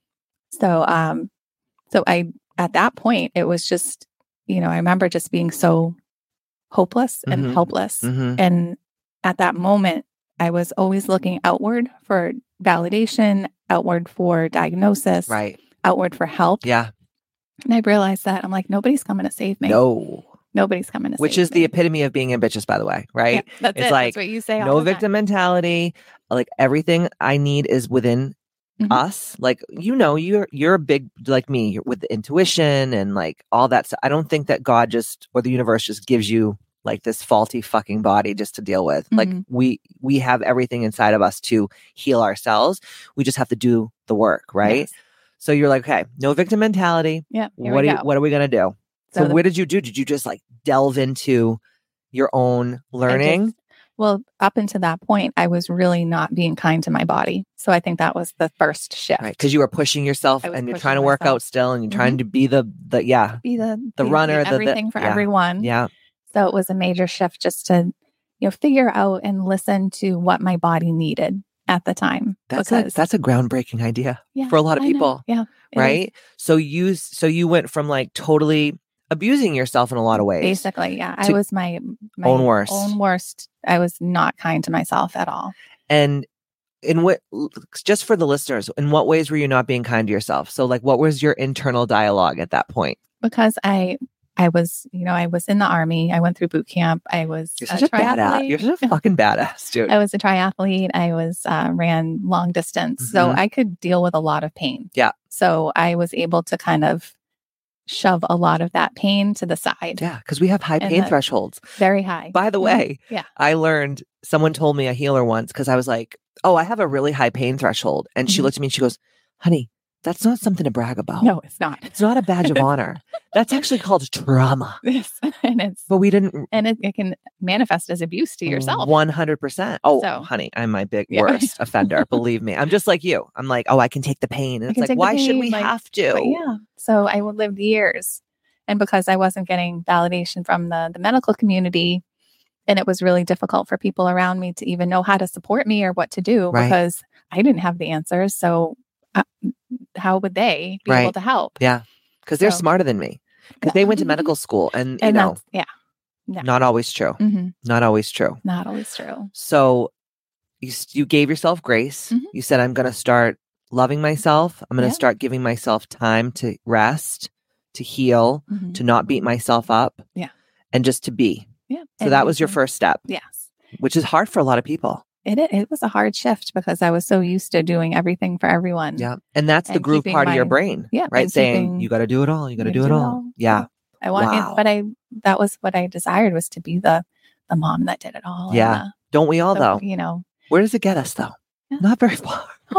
So um so I at that point it was just, you know, I remember just being so hopeless and Mhm. helpless. Mhm. And at that moment I was always looking outward for validation, outward for diagnosis, Right. outward for help. Yeah. And I realized that I'm like, nobody's coming to save me. No. Nobody's coming to Which save is the me. epitome of being ambitious, by the way, right? Yeah, that's It's it. like That's what you say. All no the victim time. mentality. Like everything I need is within Mhm. us. Like, you know, you're you're a big like me you're with the intuition and like all that stuff. I don't think that God just or the universe just gives you like this faulty fucking body just to deal with. Like Mhm. we we have everything inside of us to heal ourselves. We just have to do the work, right? Yes. So you're like, okay, no victim mentality. Yeah. Here What we do you, go. what are we gonna do? So, So the- what did you do? Did you just like delve into your own I learning? just- well, up until that point, I was really not being kind to my body. So I think that was the first shift. Right, because you were pushing yourself I was and you're pushing trying to work myself. out still, and you're Mhm. trying to be the the yeah Be the the be- runner, be the- the- everything for yeah. everyone. yeah So it was a major shift just to, you know, figure out and listen to what my body needed at the time. that's a because, that's a groundbreaking idea yeah, for a lot of I know. people, Yeah. it is. right? So you so you went from like totally abusing yourself in a lot of ways. Basically, yeah. I to was my, my own worst. own worst. I was not kind to myself at all. And in what, just for the listeners, in what ways were you not being kind to yourself? So like, what was your internal dialogue at that point? Because I I was, you know, I was in the army. I went through boot camp. I was You're such a, badass. triathlete. You're such a fucking badass, dude. I was a triathlete. I was uh, ran long distance, so Mhm. I could deal with a lot of pain. Yeah. So I was able to kind of shove a lot of that pain to the side. Yeah, because we have high And pain the- thresholds. Very high. By the Mhm. way, Yeah. I learned, someone told me, a healer once, because I was like, oh, I have a really high pain threshold. And she Mhm. looked at me and she goes, honey, that's not something to brag about. No, it's not. It's not a badge of honor. That's actually called trauma. Yes. and it's But we didn't. and it, it can manifest as abuse to yourself. one hundred percent. Oh, So- honey, I'm my big Yeah. worst offender. Believe me. I'm just like you. I'm like, oh, I can take the pain. And I it's can like, take the why should pain, we like, have to? But yeah. So I would live years. And because I wasn't getting validation from the, the medical community, and it was really difficult for people around me to even know how to support me or what to do Right. because I didn't have the answers. So uh, how would they be Right. able to help? Yeah. Because they're So- smarter than me. Because they went to medical school and, you And know, that's, yeah, yeah. not always true. hmm Not always true. not always true. So you, s- you gave yourself grace. Mhm. You said, I'm going to start loving myself. I'm going to Yeah. start giving myself time to rest, to heal, Mhm. to not beat myself up. Yeah. And just to be. Yeah. So And that was your so- first step, Yes. which is hard for a lot of people. It, it it was a hard shift because I was so used to doing everything for everyone. Yeah. And that's the And groove keeping part of your my- brain, yeah, right? and Saying keeping- you got to do it all. You got to You do gotta it all. Yeah. I want Wow. it, but I that was what I desired was to be the the mom that did it all. and Yeah. Don't we all the- though? the, you know. Where does it get us though? Yeah. Not very far.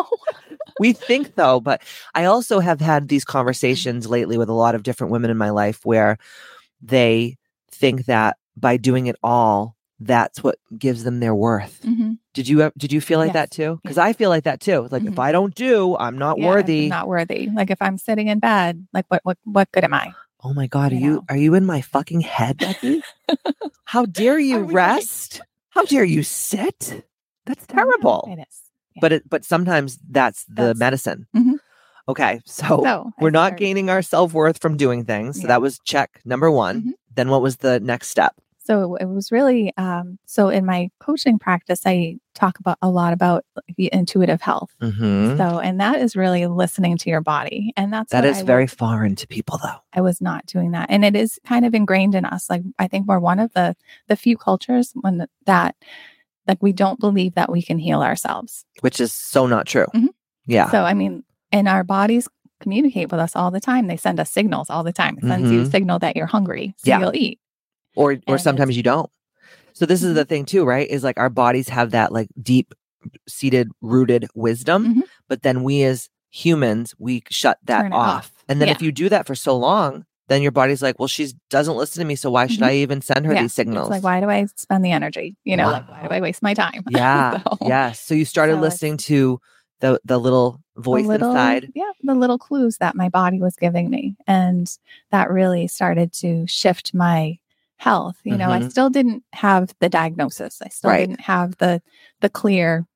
We think though, but I also have had these conversations lately with a lot of different women in my life where they think that by doing it all, that's what gives them their worth. Mhm. Did you did you feel like Yes. that too? Because Yes. I feel like that too. It's like if Mhm. I don't do, I'm not Yeah, worthy. I'm not worthy. Like if I'm sitting in bed, like what what what good am I? Oh my God, are You you know. are you in my fucking head, Becky? How dare you Are we like- rest? How dare you sit? That's I know, terrible. It is. Yeah. But it but sometimes that's the That's- medicine. Mhm. Okay, so, So I we're not started- gaining our self-worth from doing things. So Yeah. that was check number one. Mhm. Then what was the next step? So it was really um, so in my coaching practice, I talk about a lot about the intuitive health. Mm-hmm. So and that is really listening to your body, and that's That what is I very was- foreign to people though. I was not doing that, and it is kind of ingrained in us. Like I think we're one of the the few cultures when that like we don't believe that we can heal ourselves. Which is so not true. Mhm. Yeah. So I mean, and our bodies communicate with us all the time. They send us signals all the time. It sends you a Mhm. signal that you're hungry, so Yeah. you'll eat. or or and sometimes it's- you don't. So this is Mhm. the thing too, right? Is like our bodies have that like deep seated rooted wisdom, Mhm. but then we as humans, we shut that Turn it off. off. And then Yeah. if you do that for so long, then your body's like, well, she doesn't listen to me, so why should Mhm. I even send her Yeah. these signals? It's like, why do I spend the energy? You know, like why do I waste my time? Yeah. So- Yes. So you started So it's- listening to the the little voice the little, inside. Yeah, the little clues that my body was giving me. And that really started to shift my health. You know, I Mhm. still didn't have the diagnosis. I still Right. didn't have the the clear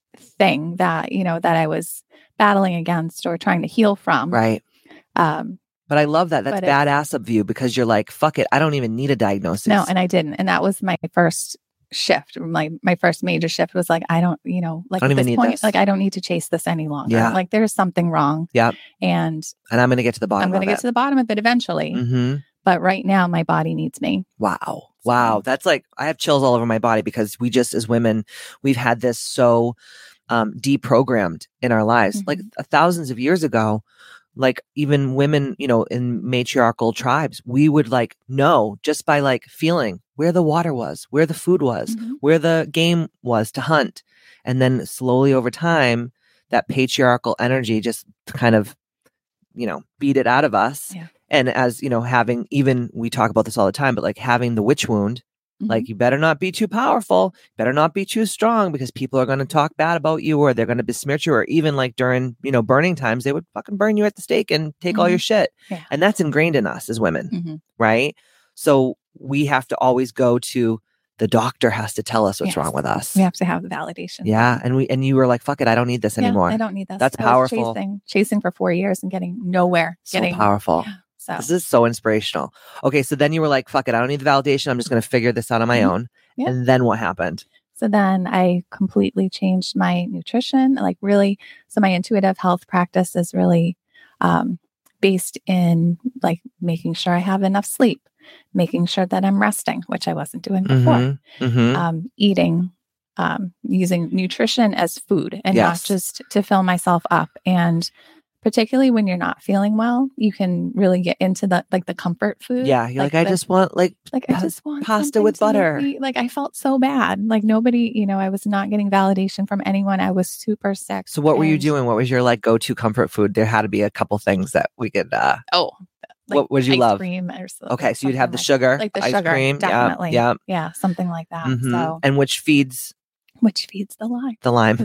thing that, you know, that I was battling against or trying to heal from. Right. Um, But I love that. That's But it's- badass of you because you're like, fuck it. I don't even need a diagnosis. no, and I didn't. And that was my first shift. My my first major shift was like, I don't, you know, like I don't at even this need point, this. like I don't need to chase this any longer. Yeah. Like there's something wrong. Yep. And And I'm going to get to the bottom I'm going to of get it. to the bottom of it eventually. Mm-hmm. But right now, my body needs me. Wow. Wow. That's like, I have chills all over my body because we just, as women, we've had this so um, deprogrammed in our lives. Mhm. Like uh, thousands of years ago, like even women, you know, in matriarchal tribes, we would like know just by like feeling where the water was, where the food was, Mhm. where the game was to hunt. And then slowly over time, that patriarchal energy just kind of, you know, beat it out of us. Yeah. And as, you know, having even, we talk about this all the time, but like having the witch wound, Mhm. like you better not be too powerful, better not be too strong because people are going to talk bad about you or they're going to besmirch you, or even like during, you know, burning times, they would fucking burn you at the stake and take all Mhm. your shit. Yeah. And that's ingrained in us as women, Mhm. right? So we have to always go to the doctor has to tell us what's Yes. wrong with us. We have to have the validation. Yeah. And we, and you were like, fuck it, I don't need this Yeah, anymore. I don't need this. That's I was powerful. chasing, chasing for four years and getting nowhere. So getting powerful. Yeah, so This is so inspirational. Okay, so then you were like, fuck it, I don't need the validation. I'm just going to figure this out on my Mhm. own. Yeah. And then what happened? So then I completely changed my nutrition. Like really, so my intuitive health practice is really um, based in like making sure I have enough sleep, making sure that I'm resting, which I wasn't doing before, Mm-hmm. Mm-hmm. um, eating, um, using nutrition as food and Yes. not just to fill myself up. And particularly when you're not feeling well, you can really get into the like the comfort food. Yeah, you're like, I the- just want like, like I pa- just want pasta something with to make butter. me- like I felt so bad. Like nobody, you know, I was not getting validation from anyone. I was super sick. So what were you and- doing? What was your like go-to comfort food? There had to be a couple things that we could, uh, Oh, like what would you ice love? cream or so- Okay, so you'd have the something sugar, like, like the ice sugar, cream. Yeah, definitely. Yeah. Yeah, something like that. Mhm. So, And which feeds which feeds the lime? the lime?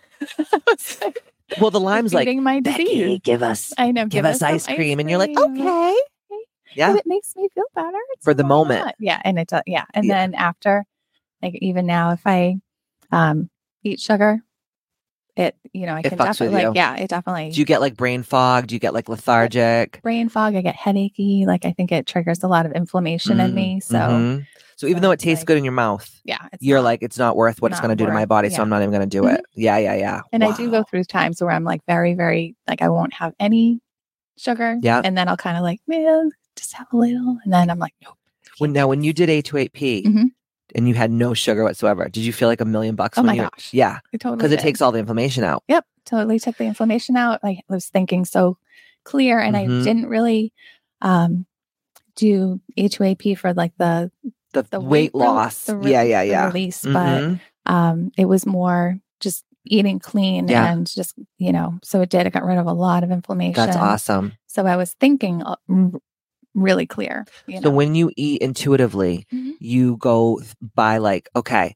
It's like Well, the lime's like, feeding my Becky, disease. give us, I know. give us some ice cream. And you're like, cream. okay. Yeah. But it makes me feel better. For so the why moment. not? Yeah. And it does. Yeah. And Yeah. then after, like even now, if I um, eat sugar, it, you know, I It can fucks with definitely, you. like, yeah, it definitely, Do you get like brain fog? Do you get like lethargic? brain fog, I get headachy. Like I think it triggers a lot of inflammation in Mm, me. So mhm. So even so though it it's tastes like- good in your mouth, yeah, it's you're not- like, it's not worth what it's not going to do to my worth- body. So yeah. I'm not even going to do Mhm. it. Yeah, yeah, yeah. and I do go Wow. through times where I'm like very, very, like I won't have any sugar. Yeah. And then I'll kind of like, man, just have a little. And then I'm like, nope. When now, when you did A to eight P Mhm. and you had no sugar whatsoever, did you feel like a million bucks? Oh when my you, gosh. Yeah, I totally because it did. takes all the inflammation out. Yep. Totally took the inflammation out. Like I was thinking so clear and Mhm. I didn't really um, do H A P for like the, The, the weight rel- loss. the re- yeah, yeah, the yeah. release, Mhm. but um, it was more just eating clean Yeah. and just, you know, so it did. It got rid of a lot of inflammation. That's awesome. So I was thinking uh, r- really clear. You So know? when you eat intuitively, Mhm. you go by like, okay,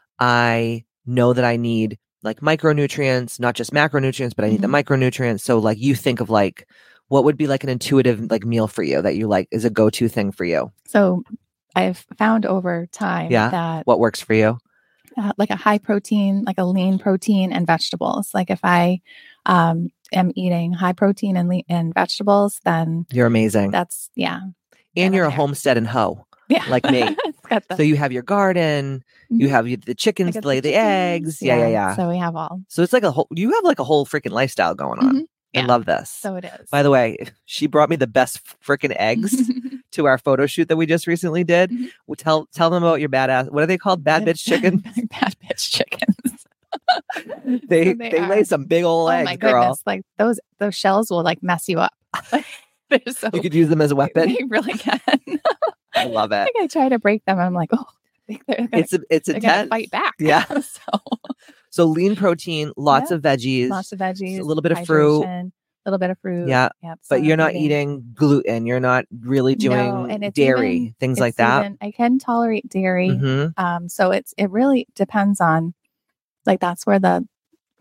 I know that I need like micronutrients, not just macronutrients, but I need Mhm. the micronutrients. So like you think of like, what would be like an intuitive like meal for you that you like is a go-to thing for you? So I've found over time Yeah. that What works for you? uh, like a high protein, like a lean protein and vegetables. Like if I um, am eating high protein and lean and vegetables, then You're amazing. that's, yeah. and then you're a I'm there. homestead and hoe. Yeah. like me. It's got the, So you have your garden, you Mhm. have you- the I chickens got lay the, chickens. eggs. Yeah, yeah, yeah. So, So we have all. it's like a whole, you have like a whole freaking lifestyle going on. Mhm. I Yeah. love this. So it is. By the way, she brought me the best freaking eggs to our photo shoot that we just recently did. Mhm. Well, tell tell them about your badass. What are they called? Bad bitch chicken. Bad bitch chickens. they So they, they lay are. some big old Oh eggs, my girl. goodness. Like those, those shells will like mess you up. They're so, You could use them as a weapon. they really can. I love I it. think I try to break them. And I'm like, oh, I think they're gonna, It's a, it's they're gonna intense. fight back. Yeah. So So lean protein, lots Yeah. of veggies, lots of veggies, a little bit of fruit. hydration, a little bit of fruit. Yeah, Yep, but so you're I'm not eating gluten. You're not really doing No, and it's dairy, even- things it's like that. even- I can tolerate dairy. hmm Um, so it's it really depends on, like that's where the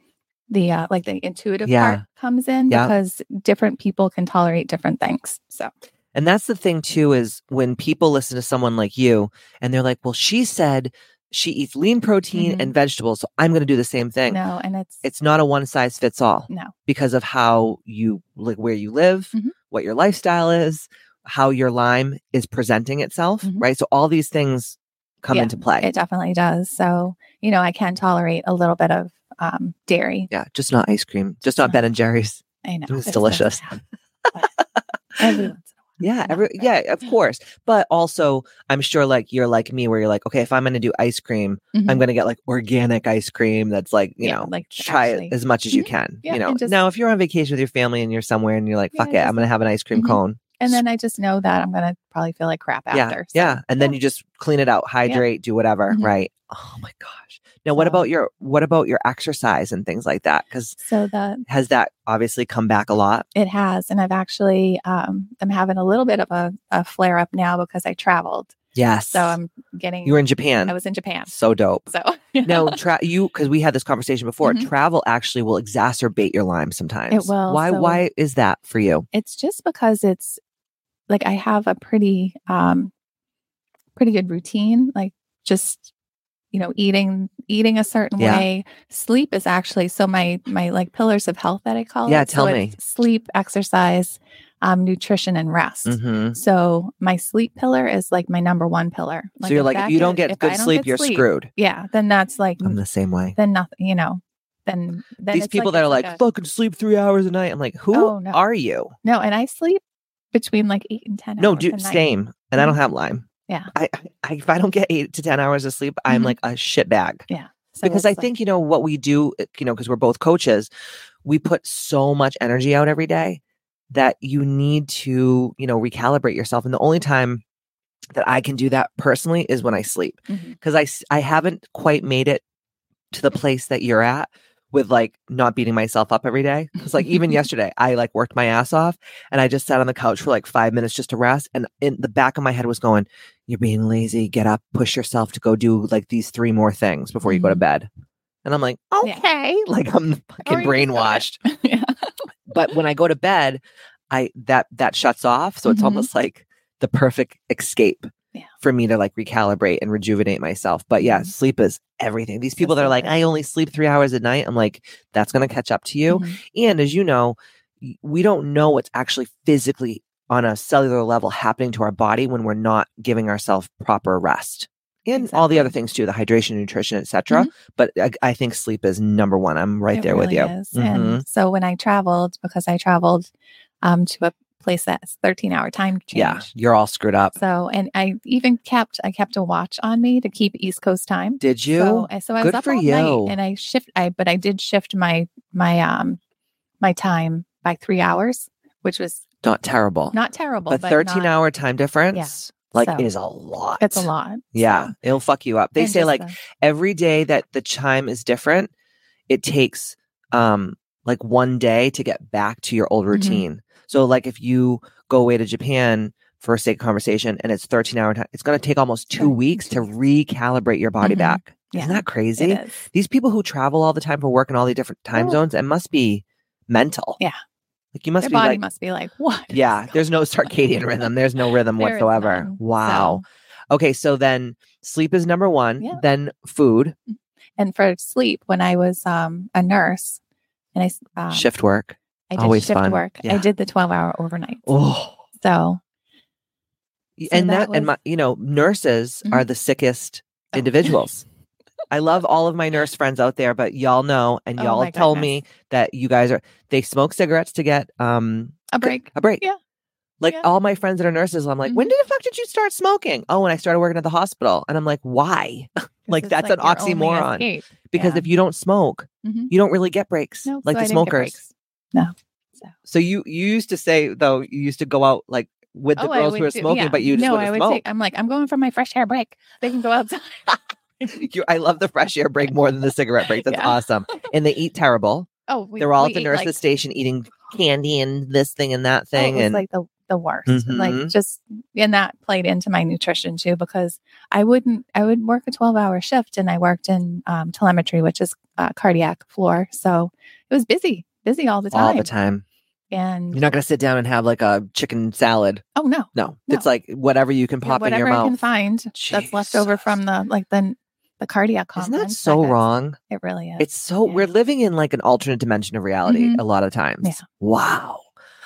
the uh, like the intuitive Yeah. part comes in Yeah. because different people can tolerate different things. So, and that's the thing too, is when people listen to someone like you and they're like, well, she said she eats lean protein Mhm. and vegetables, so I'm going to do the same thing. no, and it's It's not a one size fits all no. because of how you like where you live, Mhm. what your lifestyle is, how your Lyme is presenting itself, Mhm. right? So all these things come Yeah, into play. It definitely does. So, you know, I can tolerate a little bit of um, dairy. Yeah, just not ice cream, just not Ben and Jerry's. I know. It's delicious. Just, yeah. Every once in a while. Yeah, Not every, very yeah, of course. But also, I'm sure like you're like me, where you're like, okay, if I'm going to do ice cream, Mhm. I'm going to get like organic ice cream that's like, you Yeah, know, like try actually- it as much as you Mhm. can. Yeah, you know, and just- now if you're on vacation with your family and you're somewhere and you're like, Yeah, fuck it, I'm just- going to have an ice cream Mhm. cone. And then I just know that I'm going to probably feel like crap Yeah, after. So, yeah, and then you just clean it out, hydrate, do whatever, Mhm. right? Oh my gosh. Now, what So- about your what about your exercise and things like that? Because So that has that obviously come back a lot? it has. And I've actually, um, I'm having a little bit of a, a flare up now because I traveled. Yes. So I'm getting, you were in Japan. I was in Japan. So dope. So No, tra- you because we had this conversation before. Mhm. Travel actually will exacerbate your Lyme sometimes. It will, Why? so- Why is that for you? it's just because it's like I have a pretty, um, pretty good routine, like just, you know, eating, eating a certain Yeah. way. Sleep is actually, so my, my like pillars of health that I call Yeah, it. tell so me. it's sleep, exercise, um, nutrition, and rest. hmm So my sleep pillar is like my number one pillar. so you're if like, that if you don't get- get if good I don't sleep, get you're sleep, screwed. Yeah, then that's like, I'm the same way. then nothing, you know, then, then These it's people like, that are it's like, a- fucking sleep three hours a night. I'm like, who Oh, no. are you? no, and I sleep between like eight and ten No, hours a dude, night. same. And I don't Mhm. have Lyme. Yeah. I, I if I don't get eight to ten hours of sleep, I'm Mhm. like a shit bag. Yeah. So Because I it's like- think, you know, what we do, you know, because we're both coaches, we put so much energy out every day that you need to, you know, recalibrate yourself. And the only time that I can do that personally is when I sleep. Mhm. Because I, s- I haven't quite made it to the place that you're at with like not beating myself up every day. Because like even yesterday, I like worked my ass off and I just sat on the couch for like five minutes just to rest. And in the back of my head was going, you're being lazy, get up, push yourself to go do like these three more things before you go to Mhm. bed. And I'm like, Yeah. okay, like I'm Or fucking you just go to brainwashed. bed. Yeah. But when I go to bed, I that that shuts off. So it's Mhm. almost like the perfect escape Yeah. for me to like recalibrate and rejuvenate myself. But yeah, Mhm. sleep is everything. These So people that are sleep like, is- I only sleep three hours a night. I'm like, that's gonna catch up to you. Mhm. And as you know, y- we don't know what's actually physically on a cellular level happening to our body when we're not giving ourselves proper rest. And all the other Exactly. things too, the hydration, nutrition, et cetera. Mhm. But I, I think sleep is number one. I'm right It there with really you. is. Mhm. And so when I traveled, because I traveled um, to a place that's thirteen hour time change. Yeah, you're all screwed up. So, and I even kept, I kept a watch on me to keep East Coast time. Did you? So, I- so I was Good up for all you. night and I shift, I, but I did shift my, my, um, my time by three hours, which was Not terrible. not terrible, but but thirteen not- hour time difference, like, So, is a lot. It's a lot. Yeah, So, it'll fuck you up. They and say just like the- every day that the chime is different, it takes um like one day to get back to your Mm-hmm. old routine. So like if you go away to Japan for a sake of conversation and it's thirteen hour time, it's going to take almost two Right, weeks to two weeks. recalibrate your body Mhm. back. Yeah, Isn't that crazy? it is. These people who travel all the time for work in all the different time Oh. zones, it must be mental. Yeah. Like you must Their be body like, must be like, what? is yeah, going there's no circadian rhythm. There's no rhythm There is whatsoever. none. Wow. So- Okay, so then sleep is number one, Yeah. then food, And for sleep, when I was um, a nurse and I, s- um, shift work. I did always shift fun. work. Yeah. I did the twelve hour overnight. Oh, So, So and that that, and was- my, you know, nurses Mhm. are the sickest Oh. individuals. I love all of my nurse friends out there, but y'all know, and Oh y'all my tell goodness. me that you guys are, they smoke cigarettes to get um a break. a break. Yeah. Like Yeah. all my friends that are nurses, I'm like, when Mhm. did the fuck did you start smoking? Oh, when I started working at the hospital. And I'm like, why? Like It's that's like an your only oxymoron. escape. Because Yeah. if you don't smoke, Mhm. you don't really get breaks No, like so I the didn't get smokers. breaks. No. So, So you you used to say though, you used to go out like with the Oh, I girls who would were do- smoking, yeah. but you just no, I wouldn't would smoke. take. I'm like, I'm going for my fresh air break. They can go outside. You- I love the fresh air break more than the cigarette break. That's Yeah. awesome. And they eat terrible. Oh, we, They're all we at the ate, nurse's like, station eating candy and this thing and that oh, thing. it was and like the the worst. Mhm. Like just, and that played into my nutrition too, because I wouldn't, I would work a twelve hour shift and I worked in um, telemetry, which is uh, cardiac floor. So it was busy, busy all the time. All the time. And You're not going to sit down and have like a chicken salad. oh no, No, No. it's like whatever you can Yeah, pop in whatever your I mouth. can find that's left over from the, like the, the cardiac Isn't conference. that so gets- wrong? It really is. It's so, Yeah. we're living in like an alternate dimension of reality Mhm. a lot of times. Yeah. Wow.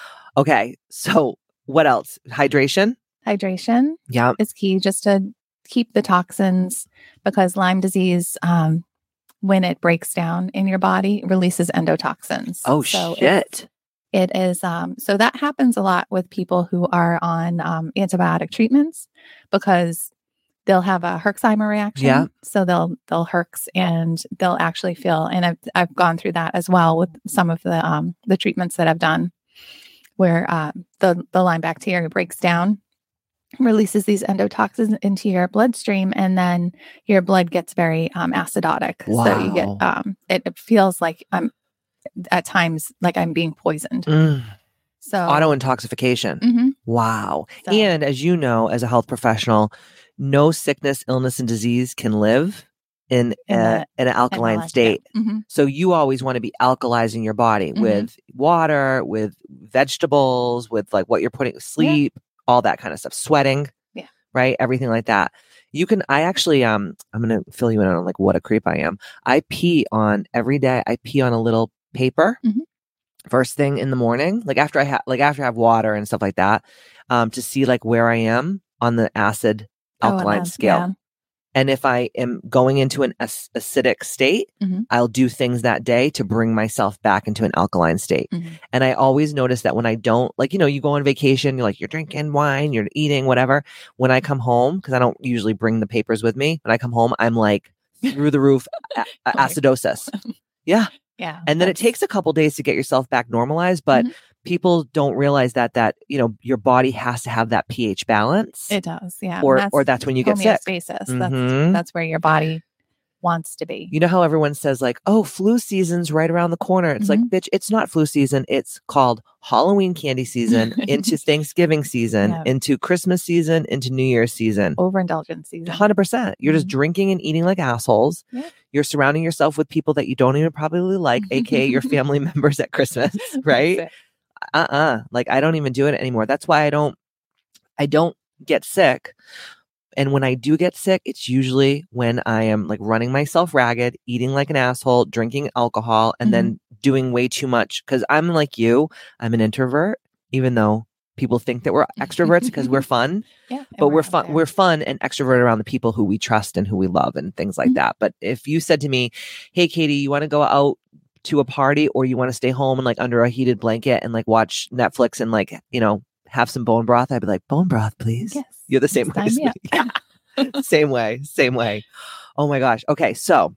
Okay. So what else? Hydration? Hydration Yeah. is key, just to keep the toxins, because Lyme disease, um, when it breaks down in your body, releases endotoxins. Oh, so it's- shit. It is, um, so that happens a lot with people who are on um, antibiotic treatments, because they'll have a Herxheimer reaction. Yeah. So they'll, they'll Herx and they'll actually feel, and I've, I've gone through that as well with some of the, um, the treatments that I've done, where uh, the, the Lyme bacteria breaks down, releases these endotoxins into your bloodstream, and then your blood gets very um, acidotic. So you get, Wow. um, it, it feels like I'm, at times, like I'm being poisoned. Mm. So Auto intoxication. Mhm. Wow. So- And as you know, as a health professional, no sickness, illness, and disease can live in, In a, the- in an alkaline M L S, state. yeah. Mhm. So you always want to be alkalizing your body Mhm. with water, with vegetables, with like what you're putting, sleep, all that kind of stuff, sweating, Yeah. right? Everything like that. You can, I actually, um, I'm going to fill you in on like what a creep I am. I pee on every day. I pee on a little paper Mhm. first thing in the morning, like after I have, like after I have water and stuff like that, um, to see like where I am on the acid Oh, alkaline and then- scale. yeah. And if I am going into an ac- acidic state, Mhm. I'll do things that day to bring myself back into an alkaline state. Mhm. And I always notice that when I don't, like, you know, you go on vacation, you're like, you're drinking wine, you're eating, whatever. When I come home, because I don't usually bring the papers with me, when I come home, I'm like through the roof a- a- acidosis. Yeah. Yeah. And then it that's- takes a couple days to get yourself back normalized. But Mhm. people don't realize that, that, you know, your body has to have that pH balance. It does. Yeah. or, And or that's when you get sick. homeostasis. Mhm. That's, that's where your body wants to be. You know how everyone says like, oh, flu season's right around the corner. It's like, Mhm. bitch, it's not flu season. It's called Halloween candy season into Thanksgiving season, Yeah. into Christmas season, into New Year's season. Overindulgence season. one hundred percent. You're just Mhm. drinking and eating like assholes. Yeah. You're surrounding yourself with people that you don't even probably like, aka your family members at Christmas, right? That's it. Uh-uh. Like I don't even do it anymore. That's why I don't, I don't get sick. And when I do get sick, it's usually when I am like running myself ragged, eating like an asshole, drinking alcohol, and then doing way too much. Cause I'm like you, I'm an introvert, even though people think that we're extroverts because we're fun, Yeah. and but we're out fun, there. we're fun and extrovert around the people who we trust and who we love and things like Mhm. that. But if you said to me, hey, Katie, you want to go out to a party or you want to stay home and like under a heated blanket and like watch Netflix and like, you know, have some bone broth, I'd be like, bone broth, please. Yes. You're the same way. Sign as me me. up. Yeah. Same way. Same way. Oh my gosh. Okay. So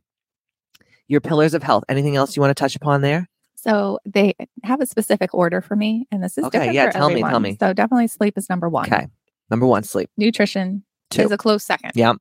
your pillars of health. Anything else you want to touch upon there? So they have a specific order for me, and this is Okay, different yeah, for tell me, tell everyone. me. So definitely sleep is number one. Okay. Number one, sleep. Nutrition Two. is a close second. Yep.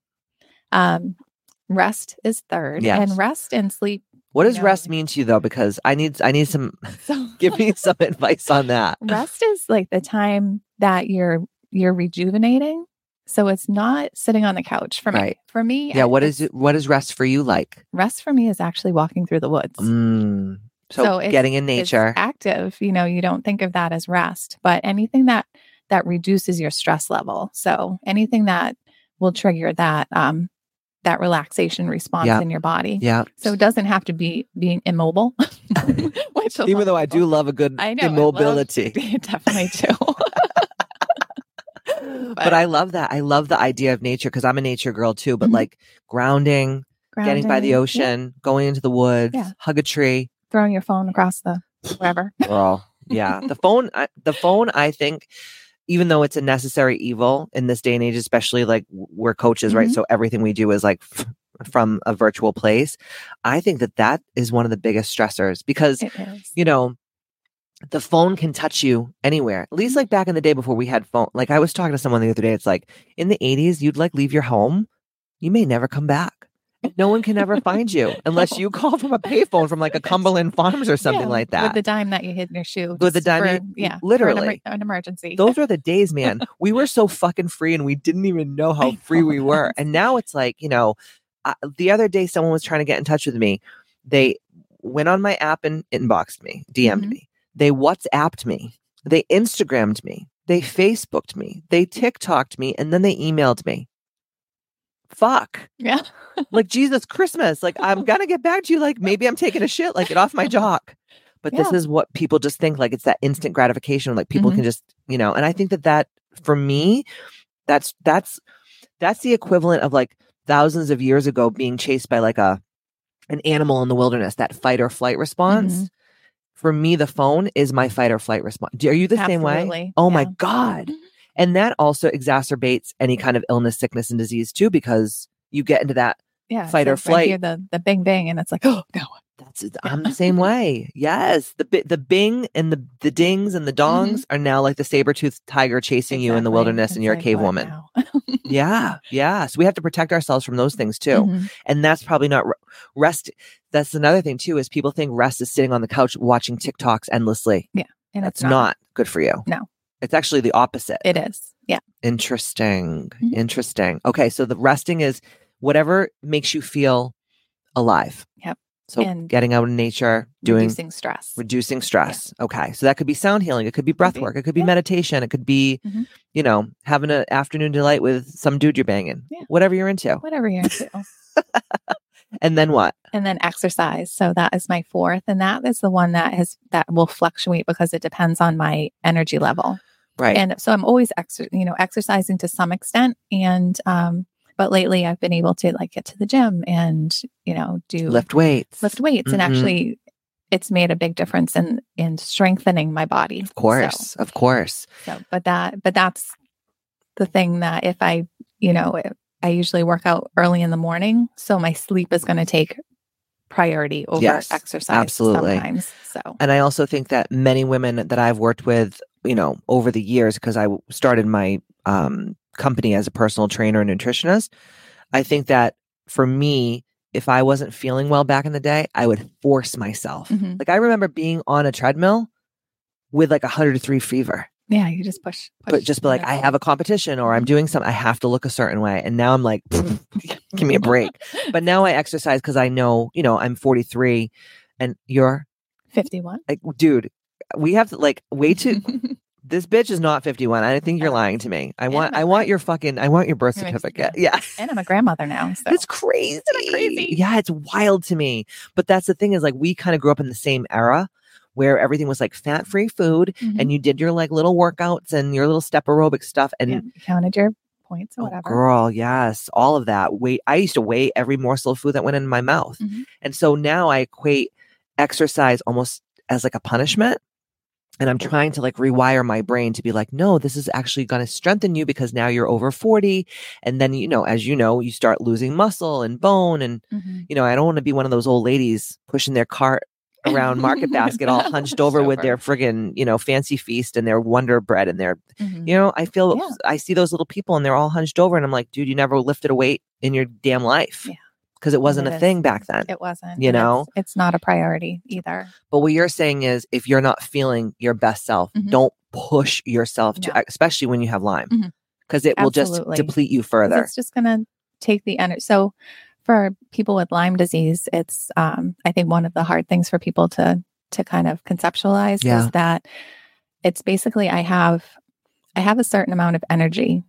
Um, rest is third, Yes. and rest and sleep. What does No. rest mean to you though? Because I need, I need some, So give me some advice on that. rest is like the time that you're you're rejuvenating. So it's not sitting on the couch for me. Right. For me, Yeah. I- What it's- is it? What is rest for you like? Rest for me is actually walking through the woods. Mm. So, So it's- getting in It's nature. active. You know, you don't think of that as rest, but anything that that reduces your stress level. So anything that will trigger that um that relaxation response Yeah. in your body. Yeah. So it doesn't have to be being immobile. Which a Even lot though of I do people- love a good I know, I love- immobility. definitely do. But I love that. I love the idea of nature because I'm a nature girl too. But Mhm. like grounding, getting by the Grounding, yeah, ocean, going into the woods, Yeah. hug a tree. throwing your phone across the wherever. Girl, yeah. The phone, I, the phone. I think, even though it's a necessary evil in this day and age, especially like w- we're coaches, right? Mhm. So everything we do is like f- from a virtual place. I think that that is one of the biggest stressors because It is. you know, the phone can touch you anywhere. At least like back in the day before we had phone. Like I was talking to someone the other day. It's like in the eighties, you'd like leave your home. You may never come back. No one can ever find you unless you call from a payphone from like a Cumberland Farms or something Yeah, like that. With the dime that you hid in your shoe. With the just dime, for- you- yeah, literally. for an, emer- an emergency. Those were the days, man. We were so fucking free and we didn't even know how I free know, we were. that's- And now it's like, you know, uh, the other day someone was trying to get in touch with me. They went on my app and inboxed me, D M'd Mhm. me. They WhatsApped me. They Instagrammed me. They Facebooked me. They TikToked me. And then they emailed me. Fuck. Yeah. Like, Jesus Christmas. Like, I'm going to get back to you. Like, maybe I'm taking a shit. Like, get off my jock. But this Yeah. is what people just think. Like, it's that instant gratification. Like, people Mhm. can just, you know, and I think that that, for me, that's, that's, that's the equivalent of like thousands of years ago being chased by like a, an animal in the wilderness, that fight or flight response. Mhm. For me, the phone is my fight or flight response. Do- Are you the same way? Absolutely. Oh my Yeah. God. And that also exacerbates any kind of illness, sickness, and disease too, because you get into that Yeah. fight or so I hear flight. the, the bing bang and it's like, oh, no. That's I'm the same way. Yes. The bi- the bing and the, the dings and the dongs are now like the saber-toothed tiger chasing you in the Exactly. wilderness and It's you're like, a cave what woman. now? Yeah. Yeah. So we have to protect ourselves from those things too. Mhm. And that's probably not re- rest. That's another thing too, is people think rest is sitting on the couch watching TikToks endlessly. And That's it's not. not good for you. No. It's actually the opposite. It is. Yeah. Interesting. Mhm. Interesting. Okay. So the resting is whatever makes you feel alive. Yep. So And getting out in nature, doing Reducing stress. reducing stress. Okay. So that could be sound healing. It could be breath be. work. It could be Yeah. meditation. It could be, Mhm. you know, having an afternoon delight with some dude you're banging. Yeah. Whatever you're into. Whatever you're into. And then what? And then exercise. So that is my fourth. And that is the one that has that will fluctuate because it depends on my energy level. Right. And so I'm always exer- you know, exercising to some extent. And um, but lately I've been able to like get to the gym and, you know, do Lift weights. lift weights. And Mhm. actually it's made a big difference in in strengthening my body. Of course. Of course. So, so but that but that's the thing that if I, you know, if I usually work out early in the morning, so my sleep is going to take priority over Yes, exercise absolutely. sometimes. So, And I also think that many women that I've worked with, you know, over the years, because I started my um, company as a personal trainer and nutritionist, I think that for me, if I wasn't feeling well back in the day, I would force myself. Mhm. Like I remember being on a treadmill with like a one hundred three fever, yeah, you just push, push but just be like, I have a competition or I'm doing something, I have to look a certain way. And now I'm like, give me a break. But now I exercise because I know, you know, I'm forty-three and you're fifty-one. like, dude, we have to like way too. This bitch is not fifty-one. I think you're lying to me. I want, Yeah, I want right. your fucking, I want your birth Your ex- certificate. Yeah. And I'm a grandmother now. So It's crazy. it crazy? Yeah, it's wild to me. But that's the thing is like we kind of grew up in the same era where everything was like fat-free food Mhm. and you did your like little workouts and your little step aerobic stuff. And yeah, you counted your points or oh, whatever. girl, yes, all of that. Wait, I used to weigh every morsel of food that went in my mouth. Mhm. And so now I equate exercise almost as like a punishment. And I'm trying to like rewire my brain to be like, no, this is actually going to strengthen you because now you're over forty. And then, you know, as you know, you start losing muscle and bone. And, Mhm. you know, I don't want to be one of those old ladies pushing their cart around Market Basket all hunched over with their friggin', you know, fancy feast and their Wonder Bread and their, Mhm. you know, I feel, Yeah. I see those little people and they're all hunched over. And I'm like, dude, you never lifted a weight in your damn life. Yeah. Because it wasn't it a is. thing back then. It wasn't. You and know? it's, it's not a priority either. But what you're saying is if you're not feeling your best self, Mhm. don't push yourself to, No. especially when you have Lyme, Mhm. because it will Absolutely. just deplete you 'Cause further. It's just going to take the energy. So for people with Lyme disease, it's, um, I think one of the hard things for people to, to kind of conceptualize Yeah. is that it's basically, I have, I have a certain amount of energy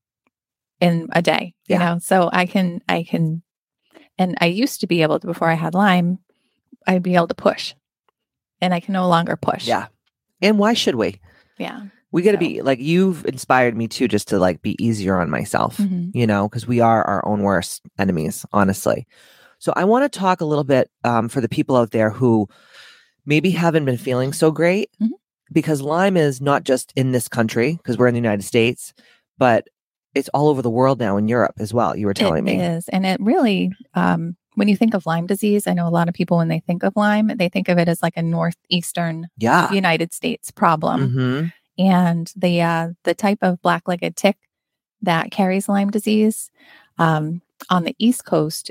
in a day, you Yeah. know, so I can, I can, and I used to be able to, before I had Lyme, I'd be able to push and I can no longer push. Yeah. And why should we? Yeah. We got to So- be like, you've inspired me too, just to like be easier on myself, Mhm. you know, because we are our own worst enemies, honestly. So I want to talk a little bit um, for the people out there who maybe haven't been feeling so great, Mhm. because Lyme is not just in this country, because we're in the United States, but it's all over the world now in Europe as well. You were telling It me. is. And it really, um, when you think of Lyme disease, I know a lot of people, when they think of Lyme, they think of it as like a northeastern Yeah. United States problem. hmm And the uh, the type of black-legged tick that carries Lyme disease um, on the East Coast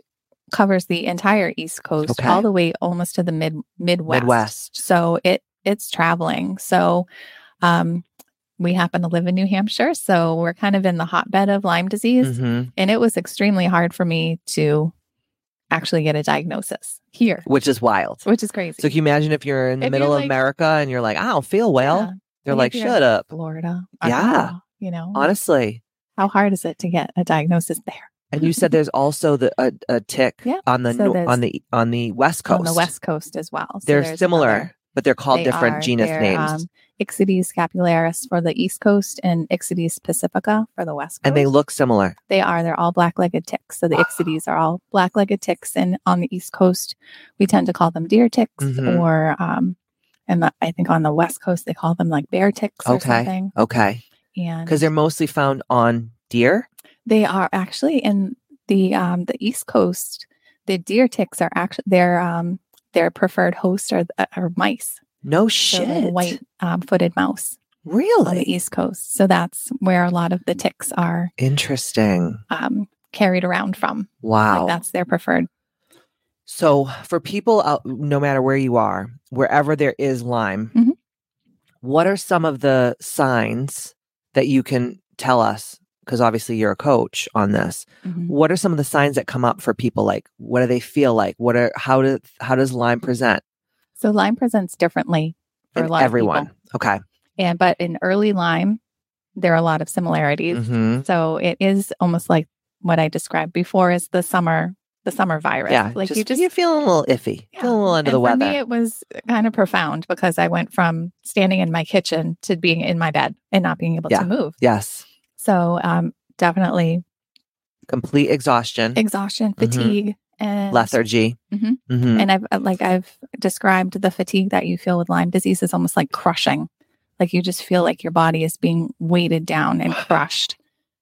covers the entire East Coast, Okay. all the way almost to the mid Midwest. Midwest. So it it's traveling. So um, we happen to live in New Hampshire, so we're kind of in the hotbed of Lyme disease, Mhm. and it was extremely hard for me to actually get a diagnosis here, Which is wild. which is crazy. So can you imagine if you're in the If middle you're of like- America and you're like, I don't feel well. Yeah. They're And like, if you're shut up. Florida, Yeah. Arkansas, you know, Honestly. how hard is it to get a diagnosis there? And you said there's also the a, a tick Yeah. on the So no- there's- on the on the West Coast. On the West Coast as well. So They're there's similar, another- but they're called They different are. genus They're, names. Um, Ixodes scapularis for the East Coast and Ixodes pacifica for the West Coast. and they look similar. They are. They're all black-legged ticks. So the Ixodes are all black-legged ticks, and on the East Coast, we tend to call them deer ticks, Mhm. or um, and the, I think on the West Coast they call them like bear ticks or Okay. something. Okay. And Because they're mostly found on deer. they are actually in the um, the East Coast. The deer ticks are actually their um, their preferred host are are mice. No So shit. the white um, footed mouse on Really? the East Coast. So that's where a lot of the ticks are Interesting. um, carried around from. Wow. Like that's their preferred. So for people out, no matter where you are, wherever there is Lyme, Mhm. what are some of the signs that you can tell us? Because obviously you're a coach on this. Mhm. What are some of the signs that come up for people? Like, what do they feel like? What are how do how does Lyme present So Lyme presents differently for in a lot everyone? of people. Okay. And but in early Lyme, there are a lot of similarities. Mm-hmm. So it is almost like what I described before is the summer the summer virus. Yeah. Like just, you just you're feeling a little iffy, Yeah. feeling a little under and the for weather. me, it was kind of profound because I went from standing in my kitchen to being in my bed and not being able Yeah. to move. Yes. So um, definitely Complete exhaustion, exhaustion, Mhm. fatigue, and lethargy. Mhm. Mhm. And I've uh, like I've described the fatigue that you feel with Lyme disease is almost like crushing. Like you just feel like your body is being weighted down and crushed.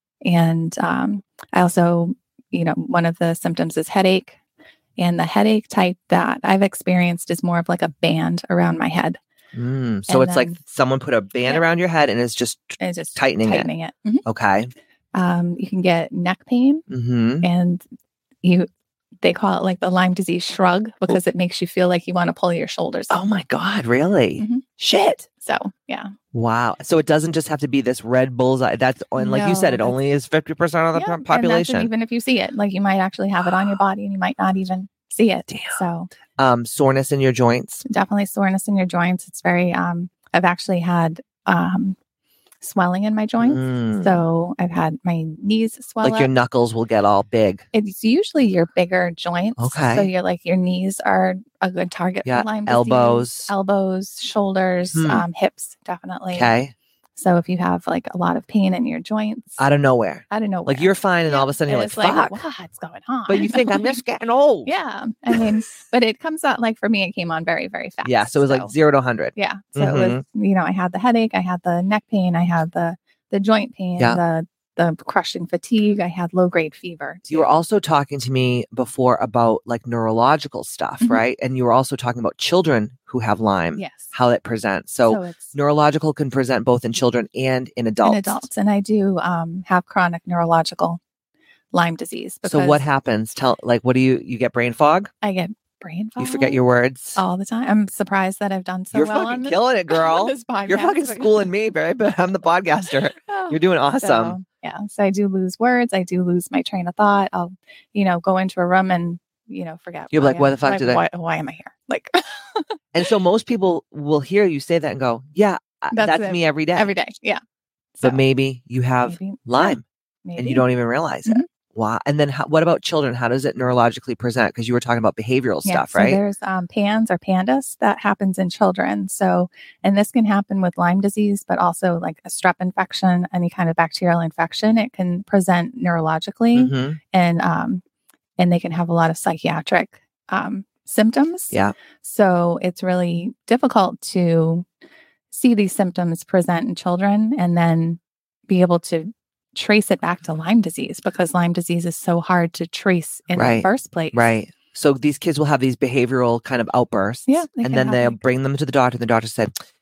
And um, I also, you know, one of the symptoms is headache. And the headache type that I've experienced is more of like a band around my head. Mm. So and it's like then- someone put a band Yeah. around your head and it's just And it's just Tightening it. tightening it. Mhm. okay. Um, you can get neck pain, Mm-hmm. and you they call it like the Lyme disease shrug because it makes you feel like you want to pull your shoulders up. Oh my God, really? Mhm. Shit. So yeah, Wow. So it doesn't just have to be this red bullseye. That's, and like you said, No, it only is fifty percent of the Yeah, po- and that's population. even if you see it, like you might actually have it on your body and you might not even see it. Damn. So Um, soreness in your joints. definitely soreness in your joints. It's very, um, I've actually had um, swelling in my joints. Mm. So I've had my knees swell Like your up. knuckles will get all big. It's usually your bigger joints. Okay. So you're like, your knees are a good target Yeah, for Lyme disease. elbows. Elbows, shoulders, Hmm. um, hips, definitely. Okay. So if you have like a lot of pain in your joints, Out of nowhere. I don't know. Like you're fine and all of a sudden you're like, it's like, fuck. what's going on? But you think I'm just getting old. Yeah. I mean, but it comes out like for me, it came on very, very fast. Yeah. So it was like zero to one hundred. yeah. So it was, you know, I had the headache, I had the neck pain, I had the the joint pain, Yeah. the the crushing fatigue, I had low grade fever. You were too. also talking to me before about like neurological stuff, Mhm. right? And you were also talking about children who have Lyme, yes. how it presents. So, it's neurological can present both in children and in adults. in adults, and I do um, have chronic neurological Lyme disease. So what because happens? Tell like what do you you get brain fog? I get brain fog. You forget your words. all the time. I'm surprised that I've done so You're well on fucking this, killing it, on girl. this podcast. You're fucking but- schooling me, babe. But I'm the podcaster. Oh. You're doing awesome. So, yeah. So I do lose words. I do lose my train of thought. I'll, you know, go into a room and, you know, forget. You're why like, "Why I- the fuck why, did I-" Why, why am I here? Like And so most people will hear you say that and go, "Yeah, I- That's that's, it. me every day." every day. Yeah. But So, maybe you have maybe- Lyme maybe. and you don't even realize it. Mhm. Wow. And then how, what about children? How does it neurologically present? Because you were talking about behavioral Yeah, stuff, so right? there's um, PANS or PANDAS that happens in children. So, and this can happen with Lyme disease, but also like a strep infection, any kind of bacterial infection. It can present neurologically, Mhm. and um, and they can have a lot of psychiatric um, symptoms. Yeah. So it's really difficult to see these symptoms present in children and then be able to trace it back to Lyme disease because Lyme disease is so hard to trace in the Right. first place. Right. So these kids will have these behavioral kind of outbursts. Yeah, they And can then have, they'll like- bring them to the doctor. And the doctor said,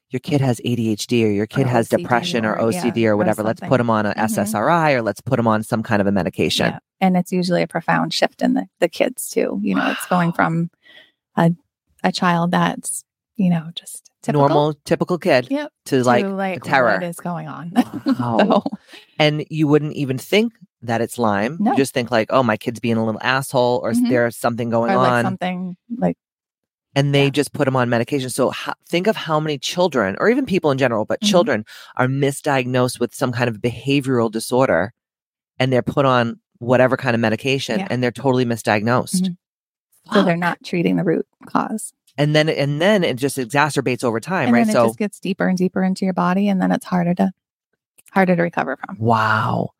your kid has A D H D or your kid Or has O C D depression or, or- O C D yeah, or or whatever. Let's something. put them on a Mhm. S S R I or let's put them on some kind of a medication. Yeah. And it's usually a profound shift in the, the kids too. You know, it's going Wow. from a, a child that's, you know, just typical. Normal, typical kid Yep. to like, to like a terror. what is going on. Wow. So, And you wouldn't even think that it's Lyme. No. You just think like, oh, my kid's being a little asshole or Mhm. there's something going or like on. something like, And they yeah. just put them on medication. So ho- think of how many children, or even people in general, but Mhm. children are misdiagnosed with some kind of behavioral disorder and they're put on whatever kind of medication Yeah. and they're totally misdiagnosed. Mhm. so they're Fuck. not treating the root cause. And then, and then it just exacerbates over time, And right? then it So, just gets deeper and deeper into your body, and then it's harder to harder to recover from. wow.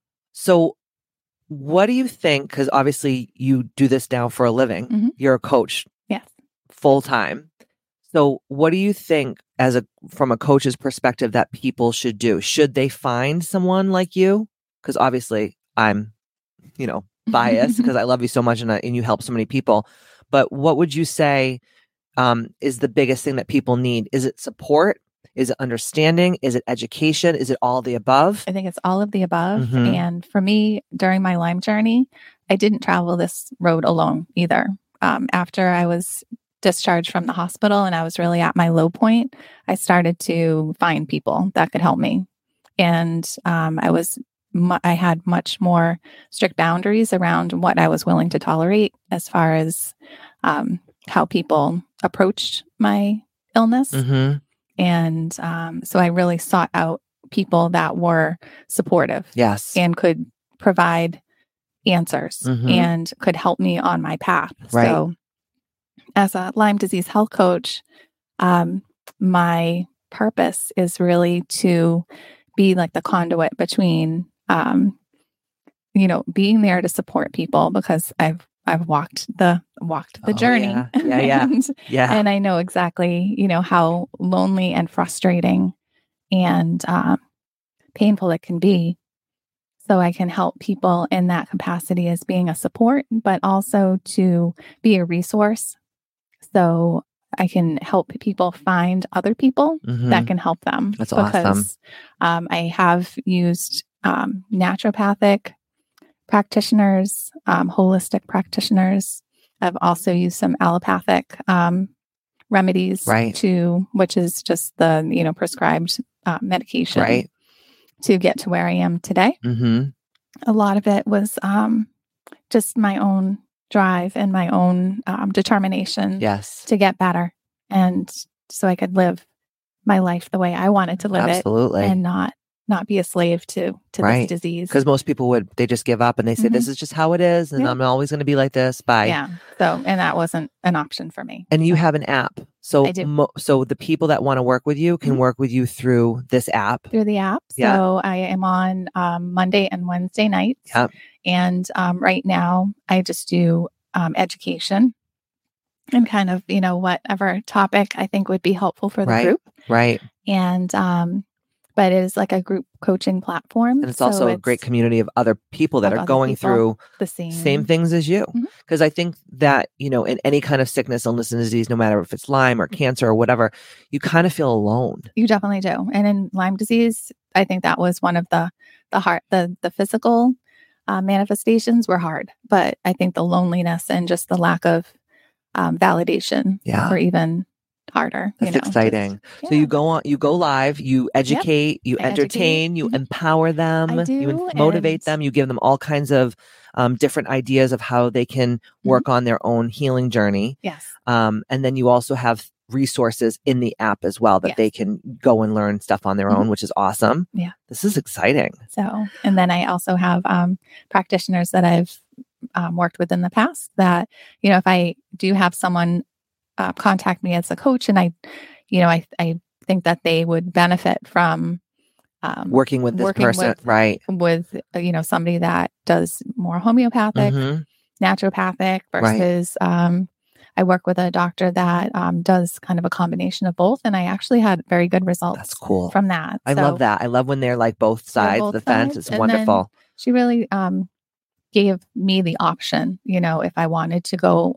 So what do you think? Because obviously you do this now for a living. Mhm. You're a coach Yes. full time. So what do you think as a, from a coach's perspective that people should do? Should they find someone like you? Because obviously I'm, you know, biased because I love you so much and, I, and you help so many people. But what would you say um, is the biggest thing that people need? Is it support? Is it understanding? Is it education? Is it all the above? I think it's all of the above. Mhm. And for me, during my Lyme journey, I didn't travel this road alone either. Um, after I was discharged from the hospital and I was really at my low point, I started to find people that could help me. And um, I was, mu- I had much more strict boundaries around what I was willing to tolerate as far as um, how people approached my illness. Mm-hmm. And um, so I really sought out people that were supportive Yes. and could provide answers Mhm. and could help me on my path. Right. So as a Lyme disease health coach, um, my purpose is really to be like the conduit between, um, you know, being there to support people because I've I've walked the walked the Oh, journey. yeah. Yeah, yeah. and, Yeah. and I know exactly, you know, how lonely and frustrating and um, painful it can be. So I can help people in that capacity as being a support, but also to be a resource. So I can help people find other people Mhm. that can help them. That's awesome. Because um, I have used um, naturopathic practitioners, um, holistic practitioners. I've also used some allopathic um, remedies, Right. to which is just the you know prescribed uh, medication, Right. to get to where I am today. Mm-hmm. A lot of it was um, just my own drive and my own um, determination Yes. to get better, and so I could live my life the way I wanted to live Absolutely. it, and not not be a slave to to Right. this disease. Because most people would, they just give up and they say, Mhm. this is just how it is. And Yeah. I'm always going to be like this. Bye. Yeah. So, and that wasn't an option for me. And you So, have an app. So, I do. Mo- so the people that want to work with you can Mhm. work with you through this app. through the app. Yeah. So I am on um, Monday and Wednesday nights. Yep. And um, right now I just do um, education and kind of, you know, whatever topic I think would be helpful for the Right. group. Right. And, um, but it is like a group coaching platform. And it's So also a great it's community of other people that of are other going people. through the same. same things as you. Mhm. Because I think that, you know, in any kind of sickness, illness, and disease, no matter if it's Lyme or cancer or whatever, you kind of feel alone. You definitely do. And in Lyme disease, I think that was one of the, the heart, the, the physical uh, manifestations were hard, but I think the loneliness and just the lack of um, validation Yeah. were even harder. That's you know, exciting. just- So yeah. you go on, you go live, you educate, you I entertain, educate. you Mhm. empower them, I you do, en- motivate and- them, you give them all kinds of um, different ideas of how they can work on their own healing journey. Yes. Um, and then you also have resources in the app as well that Yes. they can go and learn stuff on their Mhm. own, which is awesome. Yeah. This is exciting. So, and then I also have um, practitioners that I've um, worked with in the past that, you know, if I do have someone uh, contact me as a coach and I, you know, I, I think that they would benefit from um, Working with this working person. with- right. with, uh, you know, somebody that does more homeopathic, Mhm. naturopathic Right. versus, um, I work with a doctor that um, does kind of a combination of both. And I actually had very good results That's cool. from that. I So love that. I love when they're like both They're sides both of the fence. sides, It's and wonderful. She really um, gave me the option, you know, if I wanted to go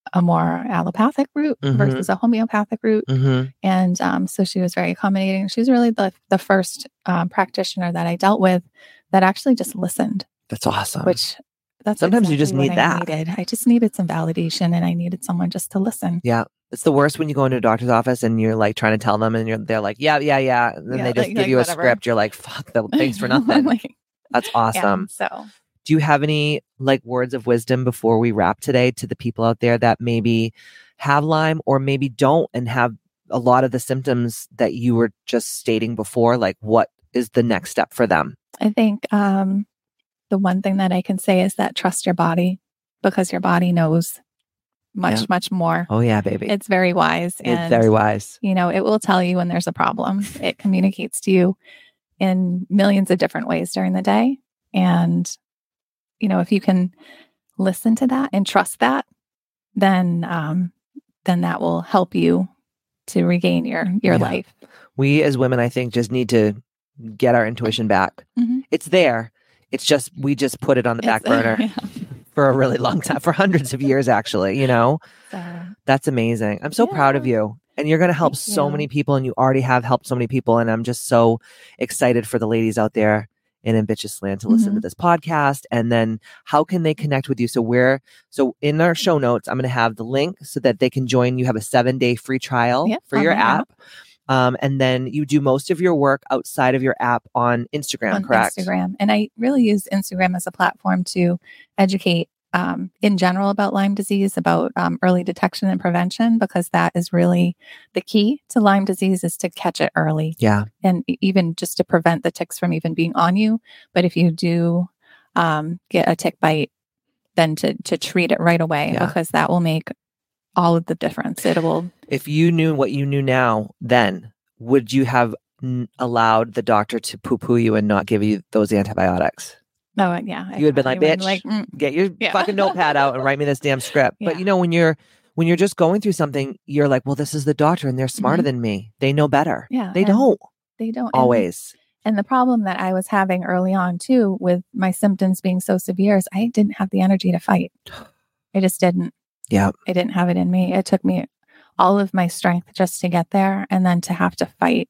a more allopathic route Mhm. versus a homeopathic route. Mm-hmm. And um, so she was very accommodating. She was really the, the first um, practitioner that I dealt with that actually just listened, That's awesome. which that's Sometimes you just exactly need what I that. needed. I just needed some validation, and I needed someone just to listen. Yeah. It's the worst when you go into a doctor's office and you're like trying to tell them and you're they're like, yeah, yeah, yeah. And then Yeah, they just like- give like you a whatever. script. You're like, fuck, the, thanks for nothing. Like, That's yeah, awesome. so Do you have any like words of wisdom before we wrap today to the people out there that maybe have Lyme or maybe don't and have a lot of the symptoms that you were just stating before? Like, what is the next step for them? I think um, the one thing that I can say is that trust your body, because your body knows much, Yeah. much more. Oh yeah, baby. It's very wise. It's and, very wise. You know, it will tell you when there's a problem. It communicates to you in millions of different ways during the day. And, you know, if you can listen to that and trust that, then, um, then that will help you to regain your, your Yeah. life. We as women, I think, just need to get our intuition back. Mhm. It's there. It's just, we just put it on the back It's- burner yeah. for a really long time, for hundreds of years, actually, you know? So, That's amazing. I'm so proud of Yeah. you. And you're going to help Thank so you. many people, and you already have helped so many people. And I'm just so excited for the ladies out there in Ambitious Land to listen Mhm. to this podcast. And then how can they connect with you? So where, so in our show notes, I'm going to have the link so that they can join. You have a seven day free trial Yep, for on your my app. Um, and then you do most of your work outside of your app on Instagram, on correct? Instagram. And I really use Instagram as a platform to educate um, in general about Lyme disease, about um, early detection and prevention, because that is really the key to Lyme disease, is to catch it early. Yeah. And e- even just to prevent the ticks from even being on you. But if you do um, get a tick bite, then to, to treat it right away, Yeah. because that will make all of the difference. It will. If you knew what you knew now, then would you have n- allowed the doctor to poo-poo you and not give you those antibiotics? Oh, yeah. I You would have been like, probably bitch, would like, mm, get your Yeah. fucking notepad out and write me this damn script. But Yeah. you know, when you're when you're just going through something, you're like, well, this is the doctor and they're smarter Mhm. than me. They know better. Yeah, They and don't they don't and- always. And the problem that I was having early on too, with my symptoms being so severe, is I didn't have the energy to fight. I just didn't. Yeah. I didn't have it in me. It took me all of my strength just to get there, and then to have to fight.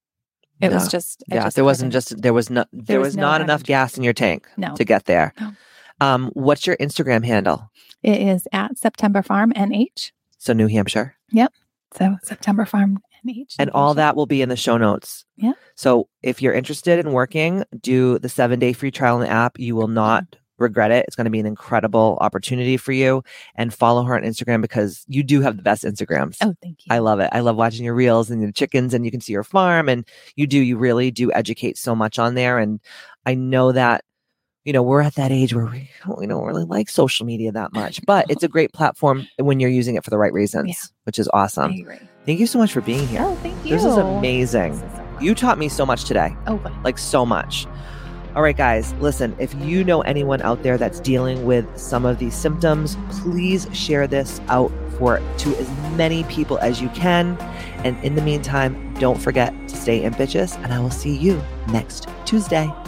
It was No. just, I Yeah. just there wasn't couldn't. just there was not there, was, was no not enough energy. gas in your tank No. to get there. No. Um, what's your Instagram handle? It is at September Farm N H. So New Hampshire. So September Farm N H. And all that will be in the show notes. Yeah. So if you're interested in working, do the seven day free trial in the app. You will not regret it. It's going to be an incredible opportunity for you. And follow her on Instagram, because you do have the best Instagrams. Oh, thank you. I love it. I love watching your reels and your chickens, and you can see your farm, and you do, you really do educate so much on there. And I know that, you know, we're at that age where we, we don't really like social media that much, but it's a great platform when you're using it for the right reasons, Yeah. which is I awesome. agree. Thank you so much for being here. Oh, thank you. This is amazing. This is so fun. You taught me so much today, Oh, good. like so much. All right, guys, listen, if you know anyone out there that's dealing with some of these symptoms, please share this out for to as many people as you can. And in the meantime, don't forget to stay ambitious, and I will see you next Tuesday.